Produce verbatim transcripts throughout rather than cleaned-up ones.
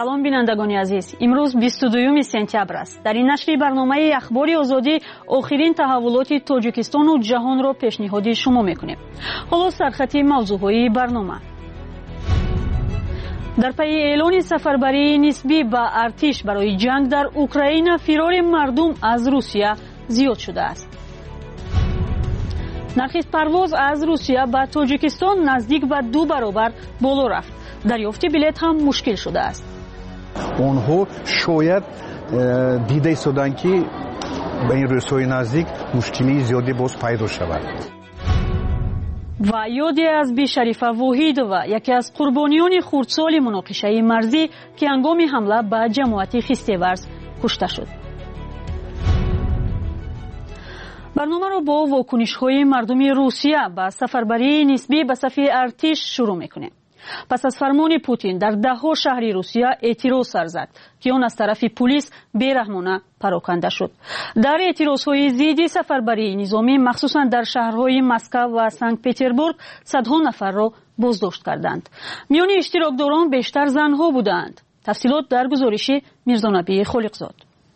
سلام بینندگان عزیز، امروز بیست و دوم سپتامبر است. در این نشر برنامه اخبار آزادی آخرین تحولات تاجیکستان و جهان را پیشنهاد شما میکنیم. حالا سرخط موضوعهای برنامه. در پی اعلان سفربری نسبی به ارتش برای جنگ در اوکراین، فرار مردم از روسیه زیاد شده است. نرخ پرواز از روسیه به تاجیکستان نزدیک به دو برابر بالا رفت. دریافت بلیط هم مشکل شده است. اونها شاید دیده شدند که به این روس‌های نزدیک مشکلی زیادی باز پیدا شود. و یادی از بی شریف واحدова، یکی از قربانیان خردسال مناقشه مرزی که هنگام حمله به جماعت خیسته‌ورز کشته شد. برنامه را با واکنش‌های مردم روسیه به سفربری نسبی به صف ارتش شروع می‌کنیم. پس از فرمان پوتین در ده‌ها شهر روسیه اعتراض سر زد که آن از طرف پلیس بیرحمانه پراکنده شد. در اعتراضهای ضد سفربری نظامی مخصوصا در شهرهای مسکو و سنت پترزبورگ صدها نفر را بازداشت کردند. میان اشتراکداران بیشتر زنها بودند. تفصیلات در گزارش میرزانبی خالقزاد.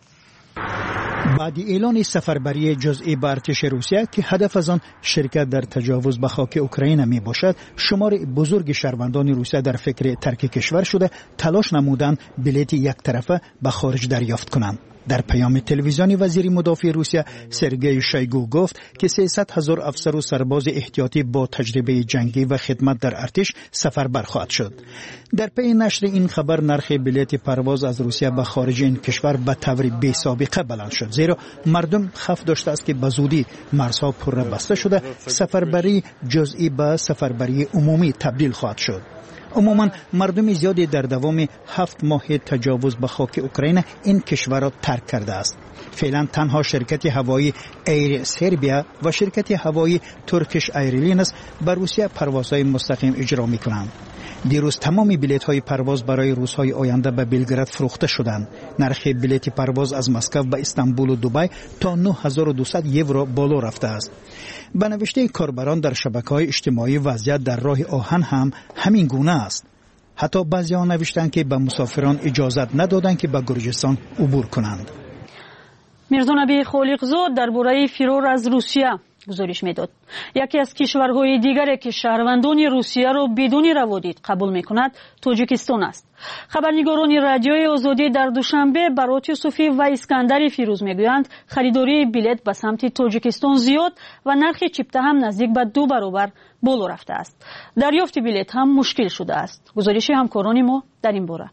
بعد اعلان سفربری جزئی به ارتش روسیه که هدف از آن شرکت در تجاوز به خاک اوکراین می باشد، شمار بزرگ شهروندان روسیه در فکر ترک کشور شده تلاش نمودند بلیط یک طرفه به خارج دریافت کنند. در پیام تلویزیونی وزیر مدافع روسیه سرگئی شویگو گفت که سیصد هزار افسر و سرباز احتیاطی با تجربه جنگی و خدمت در ارتش سفربر خواهد شد. در پی نشر این خبر نرخ بلیط پرواز از روسیه به خارج این کشور به طور بی سابقه بلند شد، زیرا مردم خوف داشته است که به زودی مرزها پر بسته شده سفربری جزئی به سفربری عمومی تبدیل خواهد شد. عموما مردم زیادی در دوام هفت ماه تجاوز به خاک اوکراین این کشور را ترک کرده است. فعلا تنها شرکت هوایی ایر سربیا و شرکت هوایی ترکش ایرلاینز به روسیه پروازهای مستقیم اجرا می کنند. دیروز تمام بلیط های پرواز برای روزهای آینده به بلگراد فروخته شدند. نرخ بلیط پرواز از مسکو به استانبول و دبی تا نه هزار و دویست یورو بالا رفته است. به نوشته کاربران در شبکه‌های اجتماعی وضعیت در راه آهن هم همین گونه است. حتی بعضی‌ها نوشتند که به مسافران اجازه ندادند که به گرجستان عبور کنند. میرزانبی خالقزاد درباره فرار از روسیه گزارش میداد. یکی از کشورهای دیگری که شهروندان روسیه را بدون روادید قبول میکند تاجیکستان است. خبرنگاران رادیوی آزادی در دوشنبه برات یوسفی و اسکندر فیروز میگویند خریداری بلیط به سمت تاجیکستان زیاد و نرخ چیپته هم نزدیک به دو برابر بالا رفته است. دریافت بلیط هم مشکل شده است. گزارش همکاران ما در این باره.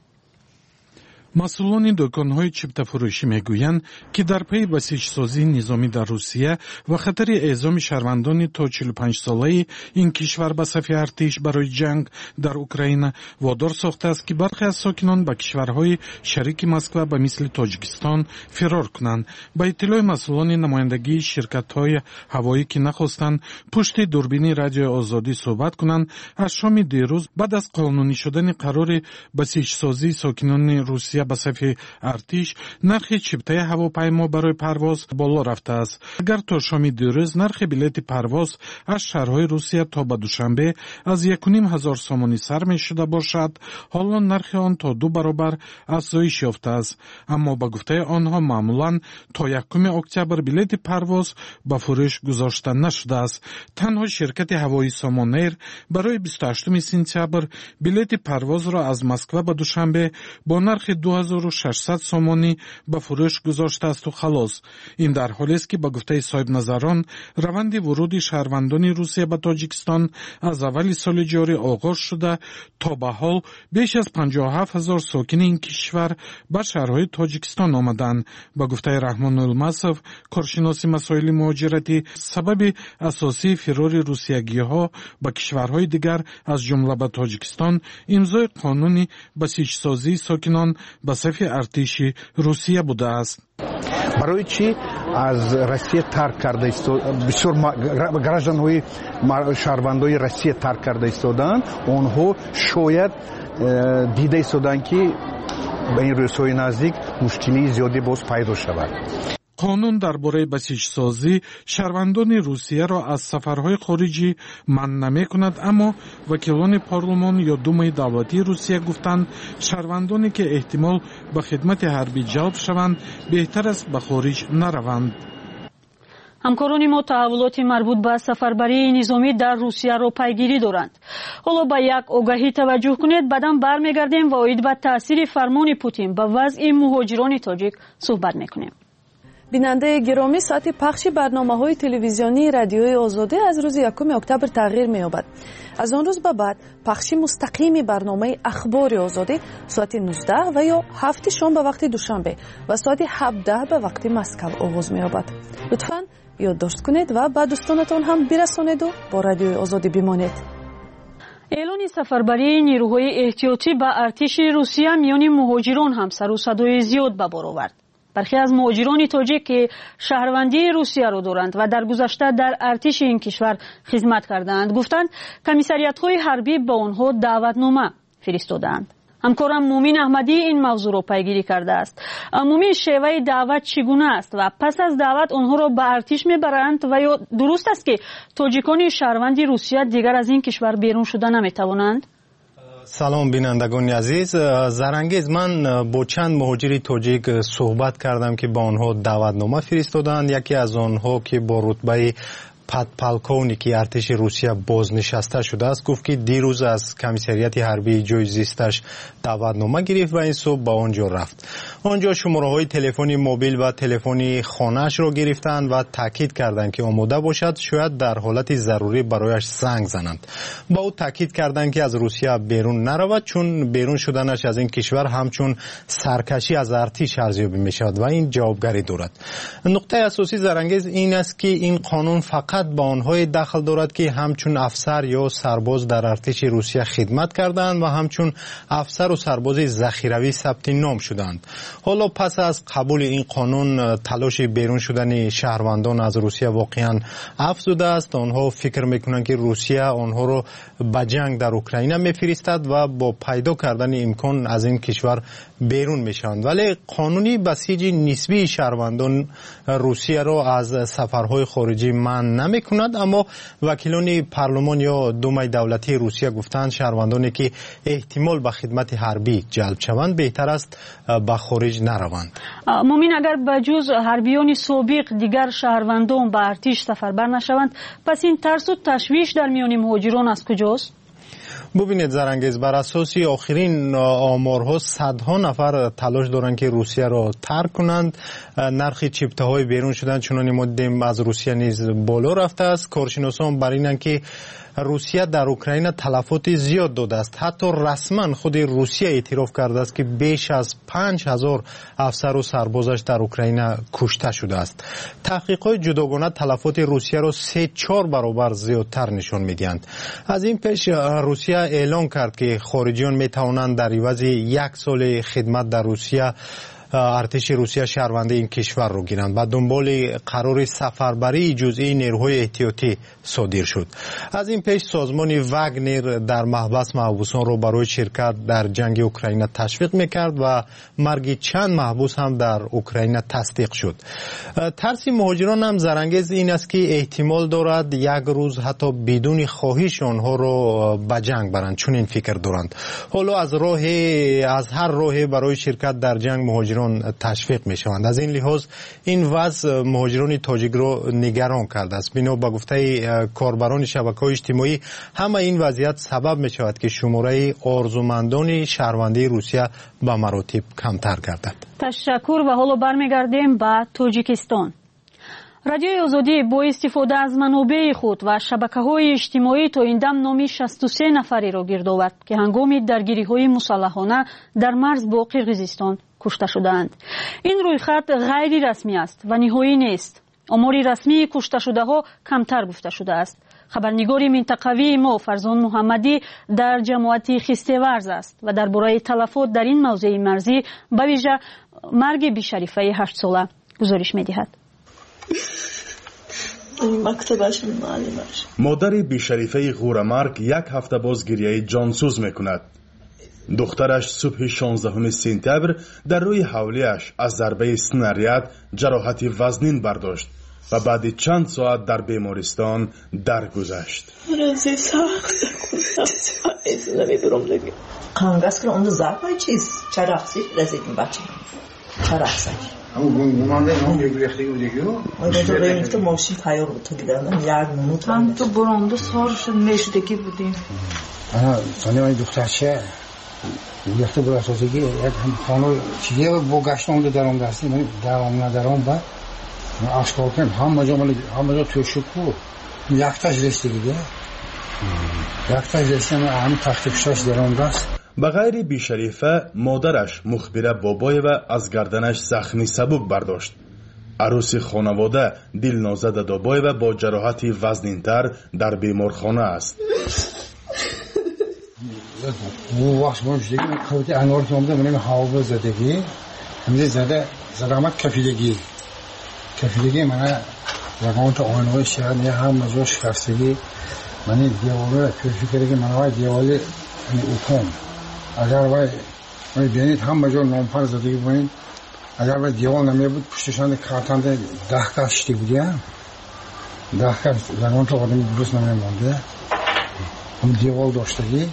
مسئولان دکان‌های چیپته فروشی میگویند که در پی بسیجسازی نظامی در روسیه و خطر اعزام شهروندان تا چهل و پنج ساله این کشور به صف ارتش برای جنگ در اوکراین وادار ساخته است که برخی از ساکنان به کشورهای شریک مسکو به مثل تاجیکستان فرار کنند. با اطلاع مسئولان نمایندگی شرکت‌های هوایی که نخواستند پشت دوربین رادیو آزادی صحبت کنند، از شام دیروز بعد از قانونی شدن قرار بسیجسازی ساکنان روسیه به صف ارتش، نرخ چیپته هواپیما برای پرواز بالا رفته است. اگر تا شام دیروز نرخ بلیط پرواز از شهرهای روسیه تا به دوشنبه از یک و نیم هزار سومانی سر می شده باشد، حالا نرخ آن تا دو برابر افزایش یافته است. اما با گفته آنها معمولا تا یکم اکتبر بلیط پرواز به فروش گذاشته نشده است. تنها شرکت هوایی سامانیر برای بیست و هشتم سپتامبر بلیط پرواز را از مسکو به دوشنبه با نرخ دو هزار و ششصد سومانی به فروش گذاشته است و خلاص. این در حالی است که با گفته صاحب نظران روند ورود شهروندان روسیه به تاجیکستان از اول سال جاری آغاز شده تا به حال بیش از پنجاه و هفت هزار ساکن این کشور به شهرهای تاجیکستان آمدند. با گفته رحمان المصف کارشناس مسائل مهاجرتی، سبب اساسی فرار روسیگی‌ها به کشورهای دیگر از جمله به تاجیکستان امضای قانون بسیجسازی ساکنان به صف ارتش روسیه بوده است. برای چی از روسیه ترک کرده ایستاد؟ بسیار گраждан‌های شهروندای روسیه ترک کرده ایستادند. آنها شاید دیده ایستادند که به این روس‌های نزدیک مشکلی زیادی باز پیدا شود. قانون درباره بسیج‌سازی شهروندان روسیه را از سفرهای خارجی منع نمی‌کند، اما وکیلان پارلمان یا دومای دولتی روسیه گفتند شهروندانی که احتمال به خدمت حربی جلب شوند بهتر است به خارج نروند. همکاران ما تحولات مربوط به سفربری نظامی در روسیه را پیگیری دارند. حالا به یک آگاهی توجه کنید، بعداً برمیگردیم و اید به تاثیر فرمان پوتین به وضع مهاجران تاجیک صحبت میکنیم. بیننده گرامی، ساعت پخش برنامه‌های تلویزیونی رادیوی آزادی از روز یکم اکتبر تغییر می‌یابد. از آن روز به بعد پخش مستقیم برنامه اخبار آزادی ساعت نوزده و یا هفت شام به وقت دوشنبه و ساعت هفده به وقت مسکو آغاز می‌یابد. لطفاً یادداشت کنید و به دوستانتان هم برسانید و با رادیوی آزادی بمانید. اعلان سفربری نیروهای احتیاطی به ارتش روسیه میان مهاجران هم سر و صدای زیاد به بار آورد. برخی از مهاجران تاجیک که شهروندی روسیه را دارند و در گذشته در ارتش این کشور خدمت کردند گفتند کمیسریات‌های حربی به آنها دعوتنامه فرستادند. همکارم مومین احمدی این موضوع را پیگیری کرده است. مومین، شیوه دعوت چگونه است و پس از دعوت آنها را به ارتش میبرند و یا درست است که تاجیکان شهروندی روسیه دیگر از این کشور بیرون شده نمیتوانند؟ سلام بینندگان عزیز. زرانگیز، من با چند مهاجر تاجیک صحبت کردم که با آنها دعوتنامه فرستادند. یکی از آنها که با رتبه پادپالکونیکی ارتش روسیه بازنشسته شده است گفت که دیروز از کمیسریات حربی جای زیستش دعوتنامه گرفت و این صبح به آنجا رفت. آنجا شماره های تلفنی موبیل و تلفنی خانه‌اش را گرفتند و تاکید کردند که آماده باشد شاید در حالت ضروری برایش زنگ زنند. با او تاکید کردند که از روسیه بیرون نرود، چون بیرون شدنش از این کشور همچون سرکشی از ارتش ارزیابی می‌شود و این جوابگری دارد. نقطه اساسی زرانگیز این است که این قانون فقط با آنهای دخل دارد که همچون افسر یا سرباز در ارتش روسیه خدمت کردند و همچون افسر و سرباز ذخیروی ثبت نام شدند. حالا پس از قبول این قانون تلاش بیرون شدن شهروندان از روسیه واقعا افزوده است. آنها فکر میکنند که روسیه آنها را به جنگ در اوکراین میفرستد و با پیدا کردن امکان از این کشور بیرون میشوند، ولی قانونی بسیج نسبی شهروندان روسیه را از سفرهای خارجی منع نمیکند. اما وکیلان پارلمان یا دومای دولتی روسیه گفتند شهروندانی که احتمال به خدمت حربی جلب شوند بهتر است به خارج نروند. مومین، اگر به جز حربیان سابق دیگر شهروندان به ارتش سفربر نشوند، پس این ترس و تشویش در میان مهاجران از کجاست؟ ببینید زرانگیز، بر اساس آخرین آمارها صدها نفر تلاش دارند که روسیه را ترک کنند. نرخ چپته های بیرون شدن چنان ما دیدیم از روسیه نیز بالا رفته است. کارشناسان بر اینند که روسیه در اوکراین تلفات زیاد داده است. حتی رسما خود روسیه اعتراف کرده است که بیش از پنج هزار افسر و سربازش در اوکراین کشته شده است. تحقیقات جداگانه تلفات روسیه را سه چهار برابر زیادتر نشان میدهند. از این پیش روسیه اعلام کرد که خارجیان می توانند در عوض یک سال خدمت در روسیه ارتش روسیه شهرونده این کشور رو گیرند. بعد دنبال قرار سفربری جزئی نیروهای احتیاطی صادر شد. از این پیش سازمان واگنر در محبس محبوسان رو برای شرکت در جنگ اوکراین تشویق میکرد و مرگ چند محبوس هم در اوکراین تصدیق شد. ترس مهاجران هم زرانگیز این است که احتمال دارد یک روز حتی بدون خواهش آنها رو به جنگ برند، چون این فکر دارند. حالا از راه از هر راهی برای شرکت در جنگ مهاجران تشویق می شوند. از این لحاظ این وضع مهاجران تاجیک را نگران کرده است. بنا به گفته کاربران شبکه‌های اجتماعی همه این وضعیت سبب می شود که شماره آرزومندان شهروندی روسیه به مراتب کمتر گردد. تشکر. و حالا برمیگردیم به تاجیکستان. رادیوی آزادی با استفاده از منابع خود و شبکه‌های اجتماعی تا این دم نامی شصت و سه نفری را گرد آورد که هنگام درگیری‌های مسلحانه در مرز با قرقیزستان کشته شدند. این رویخط غیر رسمی است و نهایی نیست. آمار رسمی کشته شده ها کمتر گفته شده است. خبرنگار منطقوی ما فرزان محمدی در جماعت خسته‌ورز است و درباره تلفات در این موضع مرزی به ویژه مرگ بی‌شریفه هشت ساله گزارش می‌دهد. مادر بی‌شریفه غورمرگ یک هفته باز گریه جانسوز می‌کند. دخترش صبح شانزدهم سپتامبر در روی حولیش از ضربه سناریاد جراحت وزنین برداشت و بعد چند ساعت در بیمارستان درگذشت. رازی سخت از نمیبرم دیگه. قانگاز که اون زربای چیز چرخسی رزیدیم بچه. چرخسی. اون گمانده اون یک ریختی بود دیگه. اون تو ریخت ماشین تیار بود تو دیدم یک منوت. من تو برانده سارش نشدگی بودیم. آها سانی من دخترشه. یخت برای سازگی یک هم خانه چیزی با گشتم در اون دستی من در اون ندارم با آشکار کنم همه جا مال همه جا توی شکو یختش رسیده دیگه یختش رسیده من همه تخت پیشش در اون دست. به غیر بیشریفه مادرش مخبره بابای و از گردنش زخمی سبک برداشت. عروس خانواده دلنازه دابای و با جراحت وزنینتر در بیمارخانه است. او وقت باش دیگه کوتی انوار که اومده منم هوا زدگی همین زده زدامت کفیلگی کفیلگی من زمان تو آنوی شهر نه هم مجبور شکستگی من دیواله پیش کردی که من وای دیواله این اوکم اگر وای من بینید هم مجبور نامپر زدگی بودیم اگر وای دیوال نمی بود پشتشان کارتان ده ده کاشتی بودیم ده کاش زمان تو آدم درست نمی‌مونده هم دیوال داشتگی.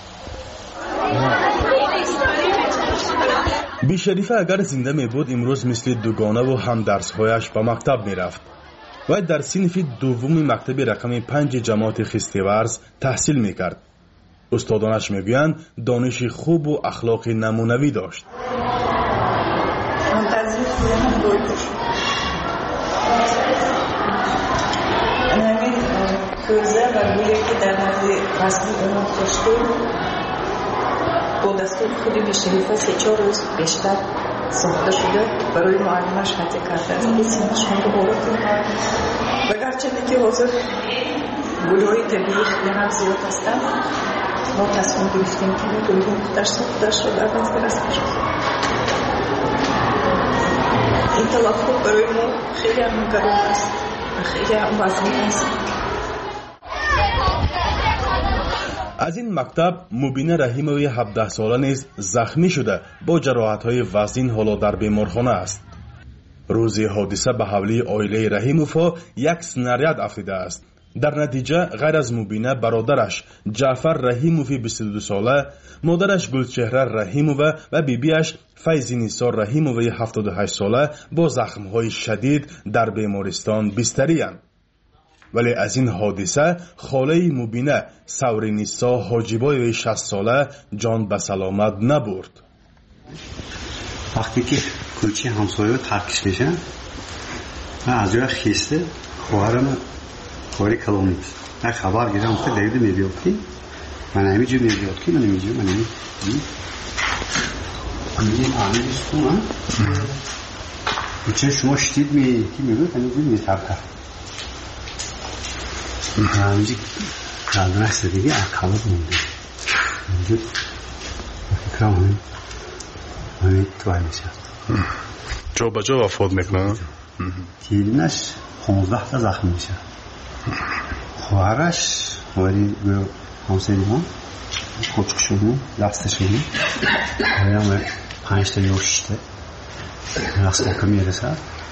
بیشریفه اگر زنده می بود امروز مثل دوگانه و هم درسهایش به مکتب می رفت و در صنف دوم مکتب رقم پنج جماعت خستیورز تحصیل می کرد. استادانش می گویند دانش خوب و اخلاق نمونوی داشت. با دستور خودی بیشریفه سه چهار روز بیشتر ساخته شده برای معلمش حتی کرده است. این سنشان رو بارد و گرچنده که حاضر گلهای طبیعی خیلی هم زیاد هستند ما تصمیم گرفتیم که گلهای مختر ساخته شده در بنز برسته شد. این تلفظ برای ما خیلی هم گرون است و خیلی هم وزنی است. از این مکتب مبینه رحیموی هفده ساله نیز زخمی شده با جراحت‌های وزین حالا در بیمارخانه است. روز حادثه به حوله عائله رحیموف یک سناریاد افتیده است. در نتیجه غیر از مبینه برادرش جعفر رحیموف بیست و دو ساله، مادرش گلچهره رحیموف و بیبیش فیضی نثار رحیموف هفتاد و هشت ساله با زخم‌های شدید در بیمارستان بستری‌اند. ولی از این حادثه خاله مبینه سوری نیسا حاجیبای شصت ساله جان به سلامت نبرد. وقتی که کوچی همسایه ترکش میشن من از جای خیسته خواهرم خواهری کلام نیست من خبر گیرم که دیده میبیاد که من همیجور میبیاد که من همیجور من همیجور همیجور آمیدش کنم بچه شما شدید میبید همیجور میترکه همینجی کلمه است دیگه اکالات مونده همینجور فکرم همین همین تو همیشه جا با جا وفاد میکنه تیلینش پانزده تا زخم میشه خواهرش خواهری همسری ما کوچک شدیم دستش شدیم خواهرم پنج تا یا شش تا رست که میرسه.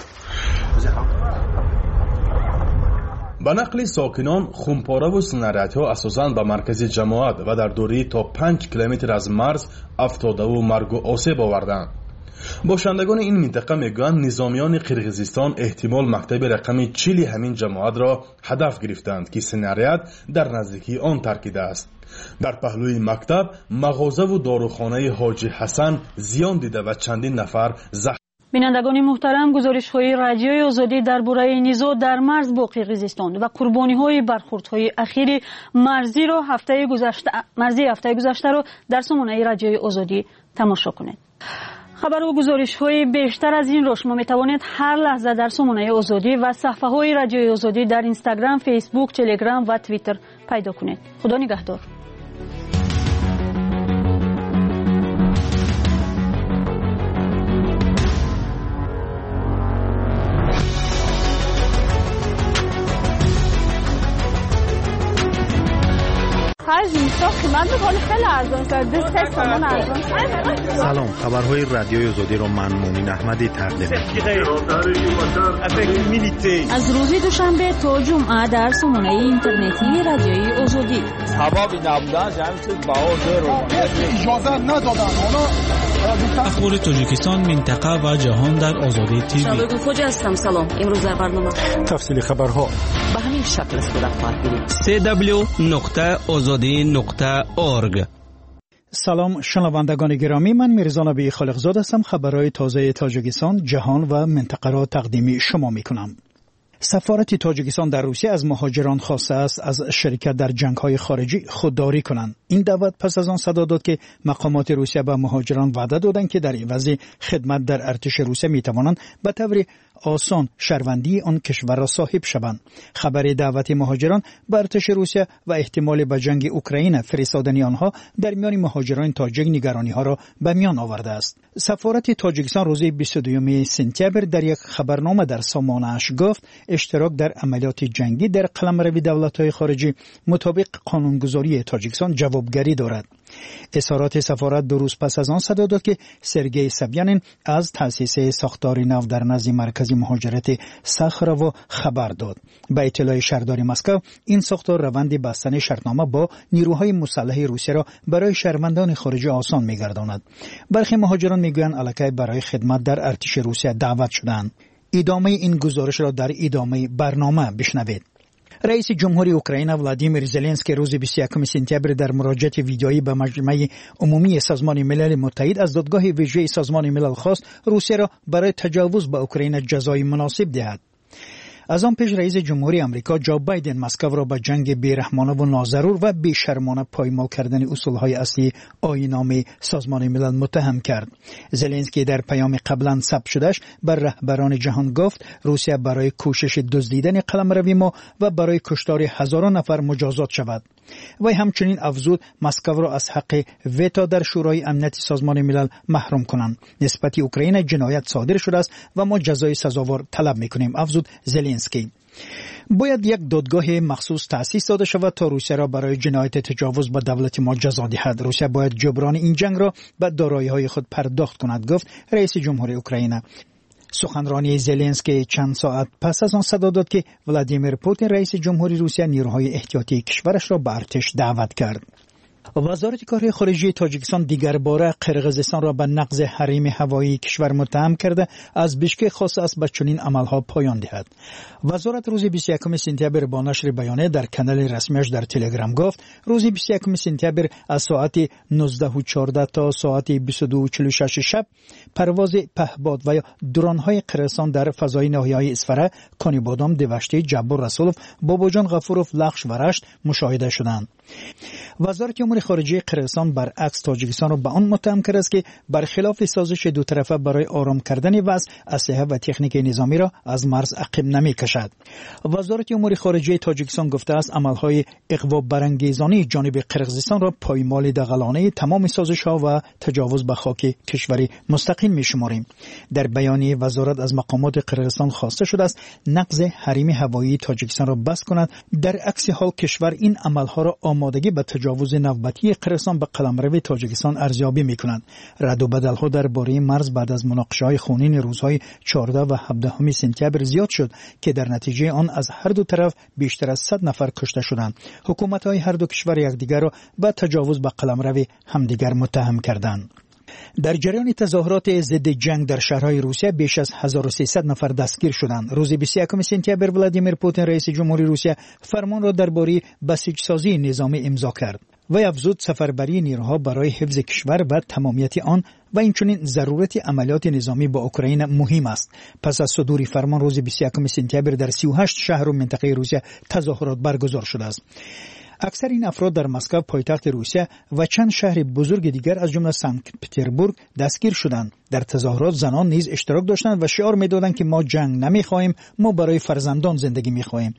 به نقل ساکنان خونپاره و سناریادها اساساً به مرکز جماعت و در دوری تا پنج کیلومتر از مرز افتاده و مرگ و آسیب آوردند. باشندگان این منطقه میگویند نظامیان قرقیزستان احتمال مکتب رقم چهل همین جماعت را هدف گرفتند که سناریاد در نزدیکی آن ترکیده است. در پهلوی مکتب مغازه و داروخانه حاجی حسن زیان دیده و چندین نفر زخم. بینندگان محترم، گزارش‌های رادیوی آزادی درباره نزاع در مرز با قرقیزستان و قربانی‌های برخوردهای اخیر مرزی را هفته گذشته مرزی هفته گذشته را در سامانه رادیوی آزادی تماشا کنید. خبر و گزارش‌های بیشتر از این را شما می‌توانید هر لحظه در سامانه آزادی و صفحه‌های رادیوی آزادی در اینستاگرام، فیسبوک، تلگرام و توییتر پیدا کنید. خدا نگهدار. حجم قیمت ولی خیلی ارزان شده. سه تومن ارزان شده. سلام، خبرهای رادیوی آزادی رو من مؤمن احمدی تقدیم می‌کنم. از روز دوشنبه تا جمعه در سامانه اینترنتی رادیوی آزادی. سبب نبودن جمعیت باور رو اجازه ندادن. اخبار تاجیکستان، منطقه و جهان در آزادی تیوی. شبکه خوجا هستم. سلام. امروز در برنامه تفصیل خبرها به همین شکل صورت خواهد گرفت. سی دبلیو نقطه آزادی نقطه اورگ. سلام شنوندگان گرامی، من میرزا نبی خالقزاد هستم. خبرهای تازه تاجیکستان، جهان و منطقه را تقدیم شما میکنم. سفارت تاجیکستان در روسیه از مهاجران خواسته است از شرکت در جنگ‌های خارجی خودداری کنند. این دعوت پس از آن صدا داد که مقامات روسیه به مهاجران وعده دادند که در عوض خدمت در ارتش روسیه میتوانند به طور آسان شهروندی آن کشور را صاحب شوند. خبر دعوت مهاجران به ارتش روسیه و احتمال به جنگ اوکراین فرستادن آنها در میان مهاجران تاجیک نگرانی ها را به میان آورده است. سفارت تاجیکستان روز بیست و دو سپتامبر در یک خبرنامه در سامانه اش گفت اشتراک در عملیات جنگی در قلمرو دولت‌های خارجی مطابق قانونگذاری تاجیکستان جوابگری دارد. اظهارات سفارت دو روز پس از آن صدا داد که سرگئی سبیانین از تأسیس ساختار نو در نزد مرکز مهاجرت ساخراو خبر داد. با اطلاع شهرداری مسکو، این ساختار روند بستن شرطنامه با نیروهای مسلح روسیه را برای شهروندان خارجی آسان می‌گرداند. برخی مهاجران میگویند الکی برای خدمت در ارتش روسیه دعوت شدند. ادامه این گزارش را در ادامه برنامه بشنوید. رئیس جمهوری اوکراین ولادیمیر زلنسکی روز بیست و یکم سپتامبر در مراجعه ویدیویی به مجمع عمومی سازمان ملل متحد از دادگاه ویژه سازمان ملل خواست روسیه را برای تجاوز به اوکراین جزای مناسب دهد. از آن پیش رئیس جمهوری آمریکا جو بایدن مسکو را به جنگ بیرحمانه و ناضرور و بیشرمانه پایمال کردن اصولهای اصلی آیین‌نامه سازمان ملل متهم کرد. زلنسکی در پیام قبلا ثبت شدهش بر رهبران جهان گفت روسیه برای کوشش دزدیدن قلمرو ما و برای کشتار هزاران نفر مجازات شود. و همچنین افزود مسکو را از حق ویتو در شورای امنیت سازمان ملل محروم کنند. نسبت اوکراین جنایت صادر شده است و ما جزای سزاوار طلب میکنیم، افزود زلنسکی. باید یک دادگاه مخصوص تأسیس داده شود تا روسیه را برای جنایت تجاوز به دولت ما جزا دهد. روسیه باید جبران این جنگ را به دارایی‌های خود پرداخت کند، گفت رئیس جمهوری اوکراین. سخنرانی زلنسکی چند ساعت پس از آن صدا داد که ولادیمیر پوتین رئیس جمهوری روسیه نیروهای احتیاطی کشورش را به ارتش دعوت کرد. وزارت کار خارجه تاجیکستان دیگر باره قرقیزستان را به نقض حریم هوایی کشور متهم کرده از بیشکک خواسته است به چنین عملها پایان دهد. وزارت روز بیست و یکم سپتامبر با نشر بیانیه در کانال رسمیش در تلگرام گفت روز بیست و یکم سپتامبر از ساعت نوزده و چهارده تا ساعت بیست و دو و چهل و شش شب پرواز پهباد و درون‌های قرقیزستان در فضای ناحیه‌های اسفره، کانیبادام، دوشتی، جبر رسولوف، باباجان غفوروف، لخش و رشت مشاهده شدند. وزارت امور خارجه قرقیزستان برعکس تاجیکستان را به آن متهم کرده است که برخلاف سازش دو طرفه برای آرام کردن وضع، اسلحه و تکنیک نظامی را از مرز عقب نمی‌کشد. وزارت امور خارجه تاجیکستان گفته است عملهای اغوا برانگیزانه جانب قرقیزستان را پایمال دغلانه تمام سازش‌ها و تجاوز به خاک کشور مستقیم می‌شماریم. در بیانیه وزارت از مقامات قرقیزستان خواسته شده است نقض حریم هوایی تاجیکستان را بس کند. در عکس حال کشور این عملها را آمادگی به تجاوز نوبتی قرقیزستان به قلمرو تاجیکستان ارزیابی می‌کند. رد و بدل‌ها درباره مرز بعد از مناقشه‌های خونین روزهای چهارده و هفده سپتامبر زیاد شد که در نتیجه آن از هر دو طرف بیشتر از صد نفر کشته شدند. حکومت‌های هر دو کشور یکدیگر را به تجاوز به قلمرو همدیگر متهم کردند. در جریان تظاهرات ضد جنگ در شهرهای روسیه بیش از هزار و سیصد نفر دستگیر شدند. روز بیست و یکم سپتامبر ولادیمیر پوتین رئیس جمهوری روسیه فرمان را درباره بسیجسازی نظامی امضا کرد و افزود سفربری نیروها برای حفظ کشور و تمامیت آن و اینچنین ضرورت عملیات نظامی با اوکراین مهم است. پس از صدور فرمان روز بیست و یکم سپتامبر در سی و هشت شهر و منطقه روسیه تظاهرات برگزار شده است. اکثر این افراد در مسکو پایتخت روسیه و چند شهر بزرگ دیگر از جمله سنت پترزبورگ دستگیر شدند. در تظاهرات زنان نیز اشتراک داشتند و شعار می‌دادند که ما جنگ نمی‌خواهیم، ما برای فرزندان زندگی می‌خواهیم.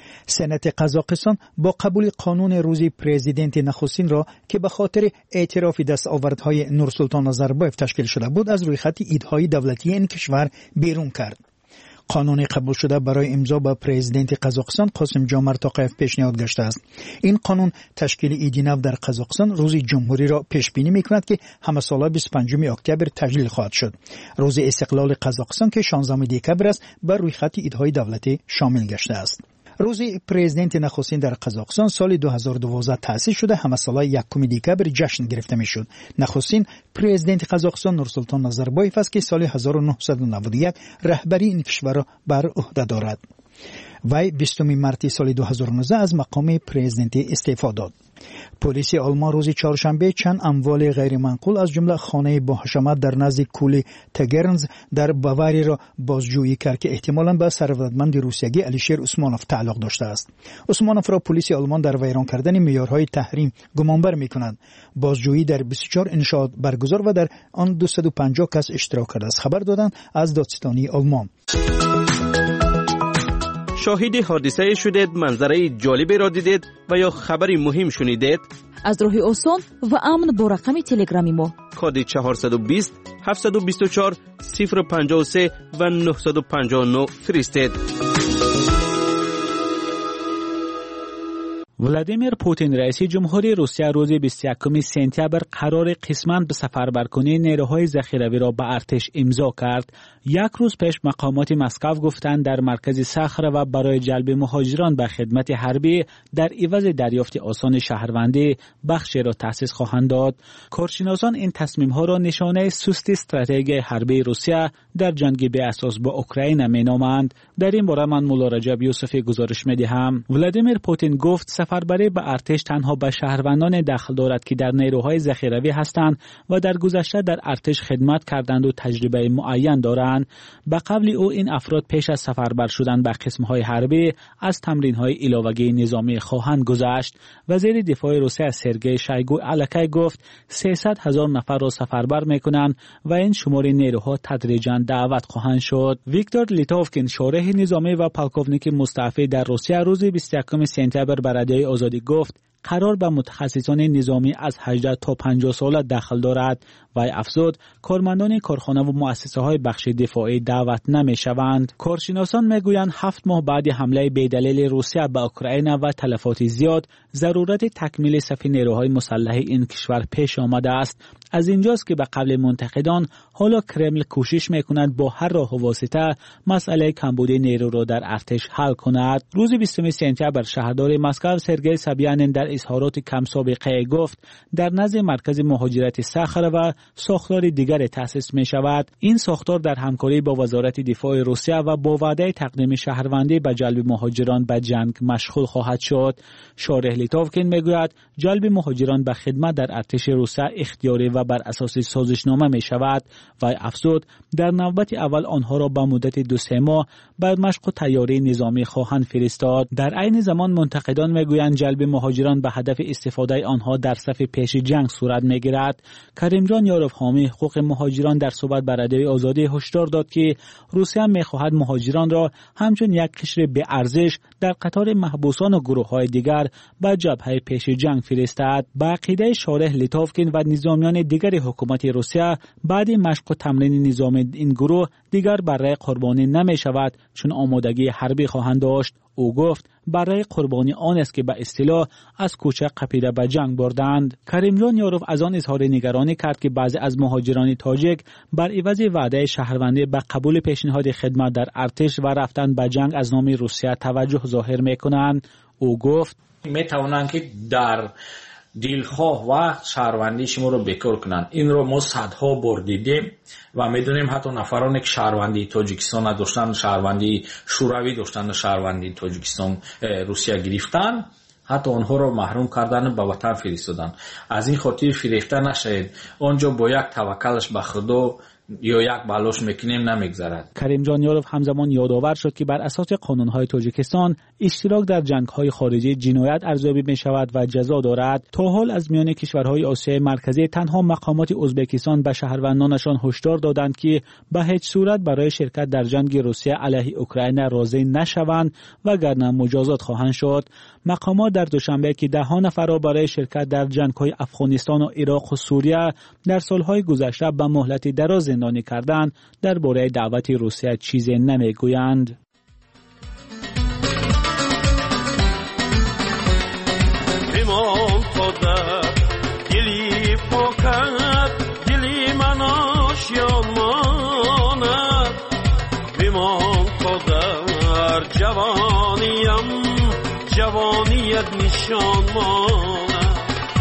سنت قزاقستان با قبول قانون روزی پرزیدنت نخستین را که به خاطر اعتراف دستاوردهای نورسلطان نظربایف تشکیل شده بود از روی خط ایدهای دولتی این کشور بیرون کرد. قانون قبول شده برای امضا به پرزیدنت قزاقستان قاسم جمعت توقیف پیشنهاد گشته است. این قانون تشکیل ایدی نو در قزاقستان روز جمهوری را پیش بینی میکند که همه ساله بیست و پنجم اکتبر تجلیل خواهد شد. روز استقلال قزاقستان که شانزدهم دکبر است بر روی خط ایدهای دولتی شامل گشته است. روز پرزیدنت نخستین در قزاقستان سال دو هزار و دوازده تأسیس شده همه ساله یکم دکبر جشن گرفته میشد. نخستین پرزیدنت قزاقستان نورسلطان نظربایف است که سال هزار و نهصد و نود و یک رهبری این کشور را بر عهده دارد. وی بیستم مارس سال دو هزار و نوزده از مقام پرزیدنت استعفا داد. پلیس آلمان روز چهارشنبه چند اموال غیر منقول از جمله خانه با حشمت در نزد کوله تگرنز در باواری را بازجویی کرد که احتمالاً به ثروتمند روسیایی الیشیر عثمانوف تعلق داشته است. عثمانوف را پلیس آلمان در ویران کردن معیارهای تحریم گمانبر می‌کند. بازجویی در بیست و چهار انشاءات برگزار و در آن دویست و پنجاه کس اشتراک کرده است. خبر دادند از دادستانی آلمان. شاهد حادثه شدید، منظره جالبی را دیدید و یا خبری مهم شنیدید؟ از راه آسان و امن با رقم تلگرامی ما کد چهارصد و بیست هفتصد و بیست و چهار صفر و پنجاه و سه و نهصد و پنجاه و نه فرستید. ولادیمیر پوتین رئیس جمهوری روسیه روز بیست و یکم سپتامبر قرار قسماً به سفربر کنی نیروهای ذخیروی را به ارتش امضا کرد. یک روز پیش مقامات مسکو گفتند در مرکز صخره و برای جلب مهاجران به خدمت حربی در عوض دریافت آسان شهروندی بخشی را تأسیس خواهند داد. کارشناسان این تصمیم‌ها را نشانه سست استراتژی حربی روسیه در جنگ به اساس با اوکراین می‌نامند. در این باره من مولا رجب یوسفی گزارش می‌دهم. ولادیمیر پوتین گفت سفربری به ارتش تنها به شهروندان دخل دارد که در نیروهای ذخیروی هستند و در گذشته در ارتش خدمت کردند و تجربه معین دارند. به قبل او این افراد پیش از سفربر شدن به قسم‌های حربی از تمرین‌های علاوه‌ای نظامی خواهند گذشت. وزیر دفاع روسیه سرگئی شایگو الکی گفت سیصد هزار نفر را سفربر می‌کنند و این شمار نیروها تدریجاً دعوت خواهند شد. ویکتور لیتوفکین شارح نظامی و پالکوونیک مستعفی در روسیه روز بیست و یکم سپتامبر به رادیوی آزادی گفت قرار به متخصصان نظامی از هجده تا پنجاه ساله دخل دارد و افزود کارمندان کارخانه و مؤسسه های بخش دفاعی دعوت نمی شوند. کارشناسان می گویند هفت ماه بعد حمله بی‌دلیل روسیه به اوکراین و تلفات زیاد ضرورت تکمیل صف نیروهای مسلح این کشور پیش آمده است. از اینجاست که به قبل منتقدان حالا کرمل کوشش میکند با هر راه و واسطه مسئله کمبود نیرو را در ارتش حل کند. روز بیستم سپتامبر شهردار مسکو سرگئی سابیانین در اظهارات کم سابقه گفت در نزد مرکز مهاجرت صخره و ساختار دیگر تأسیس می شود. این ساختار در همکاری با وزارت دفاع روسیه و با وعده تقدیم شهروندی به جلب مهاجران به جنگ مشغول خواهد شد. شارح لیتوفکین میگوید جلب مهاجران به خدمت در ارتش روسیه اختیاری و بر اساس سازشنامه می شود و افزود در نوبت اول آنها را به مدت دو سه ماه بر مشق و تیاری نظامی خواهند فرستاد. در عین زمان منتقدان میگویند جلب مهاجران به هدف استفاده آنها در صف پیش جنگ صورت میگیرد. کریم جان یاروف حامی حقوق مهاجران در صحبت با رادیوی آزادی هشدار داد که روسیه میخواهد مهاجران را همچون یک قشر به ارزش در قطار محبوسان و گروه‌های دیگر به جبهه پیش جنگ فرستد. با عقیده شارح لیتوفکین و نظامیان دیگر حکومت روسیه بعد مشق و تمرین نظام این گروه دیگر برای قربانی نمی شود چون آمادگی حربی خواهند داشت. او گفت برای قربانی آن است که به اصطلاح از کوچه قپیده به جنگ بردند. کریم جان یاروف از آن اظهار نگرانی کرد که بعضی از مهاجران تاجیک بر عوض وعده شهروندی به قبول پیشنهاد خدمت در ارتش و رفتن به جنگ از نام روسیه توجه ظاهر میکنند. او گفت می توانند که در دلخواه و شهروندی شما رو بکار کنند. این رو ما صدها بار دیدیم و میدونیم حتی نفرانی که شهروندی تاجیکستان داشتن، شهروندی شوروی داشتن، شهروندی تاجیکستان روسیه گرفتن، حتی آنها رو محروم کردن به وطن فرستادن. از این خاطر فریفته نشید. آنجا با یک توکلش به خدا یا یک بلاش میکنیم نمیگذرد. کریم جان یاروف همزمان یادآور شد که بر اساس قانونهای تاجیکستان اشتراک در جنگ‌های خارجی جنایت ارزیابی می شود و جزا دارد. تا حال از میان کشورهای آسیای مرکزی تنها مقامات ازبکستان به شهروندانشان هشدار دادند که به هیچ صورت برای شرکت در جنگ روسیه علیه اوکراین راضی نشوند وگرنه مجازات خواهند شد. مقامات در دوشنبه که ده ها نفر را برای شرکت در جنگ‌های افغانستان و عراق و سوریه در سالهای گذشته به مهلت دراز سخنرانی کردند درباره دعوت روسیه چیزی نمیگویند. جوانیت نشان ماند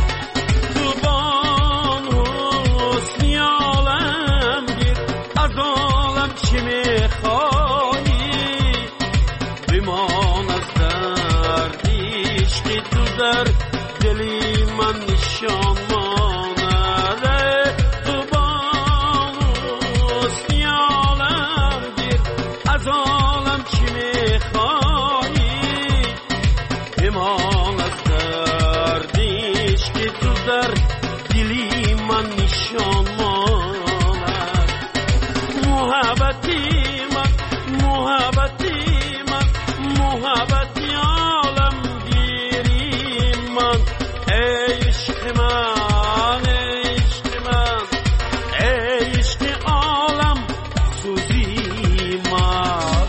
زبان حسنی عالم گیر از عالم چی میخوایی بمان از دردیش که تو در دلی من نشان ماند زبان حسنی عالم گیر از عالم چی میخوایی ایمان از دردیش که تو در دلی من نشان ماند محبتی من محبتی من محبتی عالم گیری من ای عشق من ای عشق من ای عشق عالم سوزی من.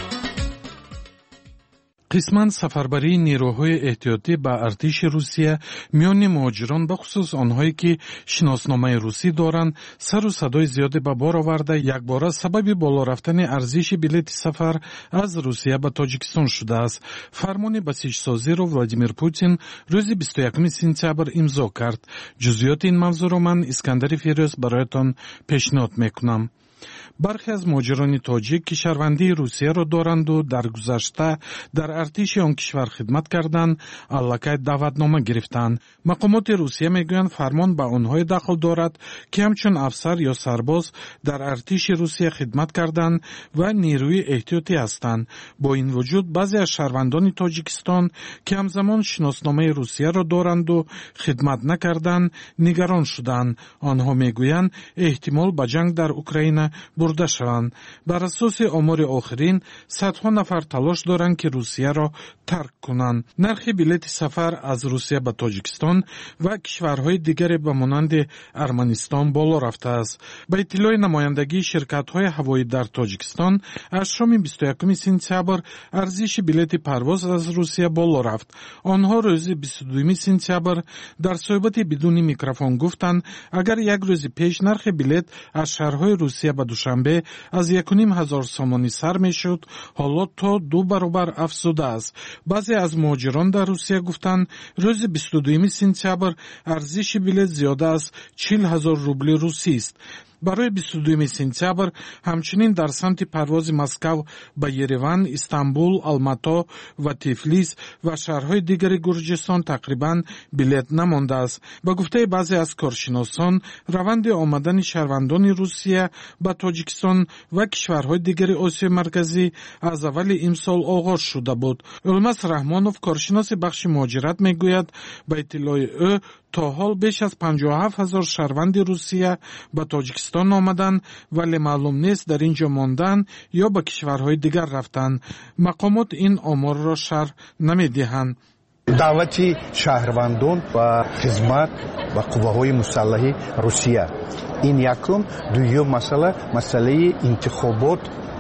قسماً سفربری نیروهای احتیاطی با ارتش روسیه میان مهاجران بخصوص آنهایی که شناسنامه روسی دارند سر و صدای زیادی به بار آورده یکباره سبب بالا رفتن ارزش بلیط سفر از روسیه به تاجیکستان شده است. فرمان بسیجسازی را ولادیمیر پوتین روز بیست و یکم سپتامبر امضا کرد. جزئیات این موضوع را من اسکندر فیروز برایتان پیشنهاد میکنم. برخی از مهاجران تاجیک که شهروندی روسیه را دارند و در گذشته در ارتش آن کشور خدمت کردند الکی دعوتنامه گرفتند. مقامات روسیه میگویند فرمان به آنهای دخل دارد که همچون افسر یا سرباز در ارتش روسیه خدمت کردند و نیروی احتیاطی هستند. با این وجود بعضی از شهروندان تاجیکستان که همزمان شناسنامه روسیه را دارند و خدمت نکردند نگران شدند. آنها میگویند احتمال به جنگ در اوکراین برده شوند. بر اساس آمار آخرین صدها نفر تلاش دارند که روسیه را ترک کنند. نرخ بلیط سفر از روسیه به تاجیکستان و کشورهای دیگر به مانند ارمنستان بالا رفته است. به اطلاع نمایندگی شرکت‌های هوایی در تاجیکستان از شام بیست و یکم سپتامبر ارزش بلیط پرواز از روسیه بالا رفت. آنها روز بیست و دوم سپتامبر در صحبت بدون میکروفون گفتند اگر یک روز پیش نرخ بلیط از شهرهای روسیه به دوشنبه از یک و نیم هزار سامانی سر می شد حالا تا دو برابر افزوده است. بعضی از مهاجران در روسیه گفتند روز بیست و دوم سپتامبر ارزش بلیط زیاده از چهل هزار روبل روسی است. برای بیست و دوم سپتامبر همچنین در سمت پرواز مسکو به یریوان، استانبول، آلماتا و تیفلیس و شهرهای دیگر گرجستان تقریباً بلیط نمانده است. با گفته بعضی از کارشناسان روند آمدن شهروندان روسیه به تاجیکستان و کشورهای دیگر آسیای مرکزی از اول امسال آغاز شده بود. الماس رحمانوف کارشناس بخش مهاجرت میگوید به اطلاع او تا حال بیش از پنجاه و هفت هزار شهروند روسیه به تاجیکستان آمدند ولی معلوم نیست در اینجا ماندن یا به کشورهای دیگر رفتند. مقامات این آمار را شرح نمیدهند. دعوت شهروندان و خدمت و قواهای مسلح روسیه این یکم. دوم مسئله مسئله انتخابات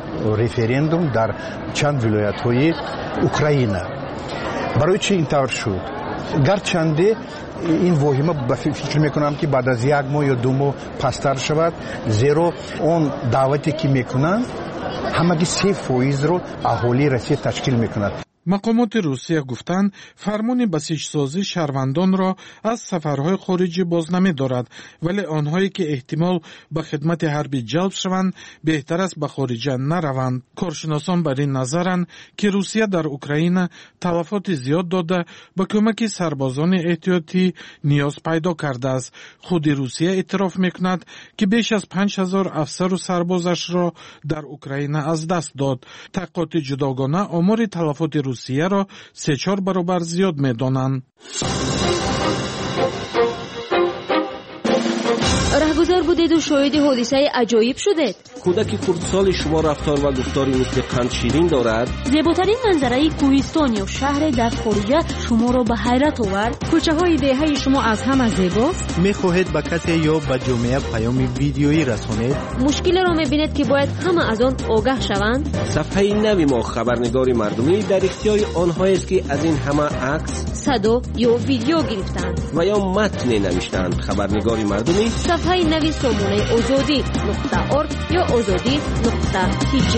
رفراندوم در چند ولایت های اوکراین. برای چه اینطور شد؟ گرچنده این واهمه به فکر میکنم که بعد از یک ماه یا دو ماه پستر شود، زیرا اون دعوتی که میکنن همگی سه فایز رو اهالی روسیه تشکیل میکند. مقامات روسیه گفتند فرمان بسیجسازی شهروندان را از سفرهای خارجی باز نمی دارد ولی آنهایی که احتمال به خدمت حربی جلب شوند بهتر است به خارج نروند. کارشناسان بر این نظرند که روسیه در اوکراین تلفات زیاد داده با کمک سربازان احتیاطی نیاز پیدا کرده است. خود روسیه اعتراف میکند که بیش از پنج هزار افسر و سربازش را در اوکراین از دست داد. تحقیقات جداگانه آمار تلفات روسیه را سه چهار برابر زیاد می‌دانند. رهگذر بودید و شاهد حادثه عجایب شدید. کودک خردسال شما رفتار و گفتاری مثل قند شیرین دارد. زیباترین منظره کوهستان یا شهر در خارجه شما را به حیرت آورد. کوچه های دهه شما از همه زیباست. میخواهید به کسی یا به جامعه پیام ویدیویی رسانید؟ مشکل را میبینید که باید همه از آن آگاه شوند. صفحه نوی ما خبرنگاری مردمی در اختیار آنهایی است که از این همه عکس، صدا یا ویدیو گرفتند و یا متن نوشتند. خبرنگاری مردمی صفحه نوی سامانه آزادی نقطه ارگ یا آزادی نقطه تیجی.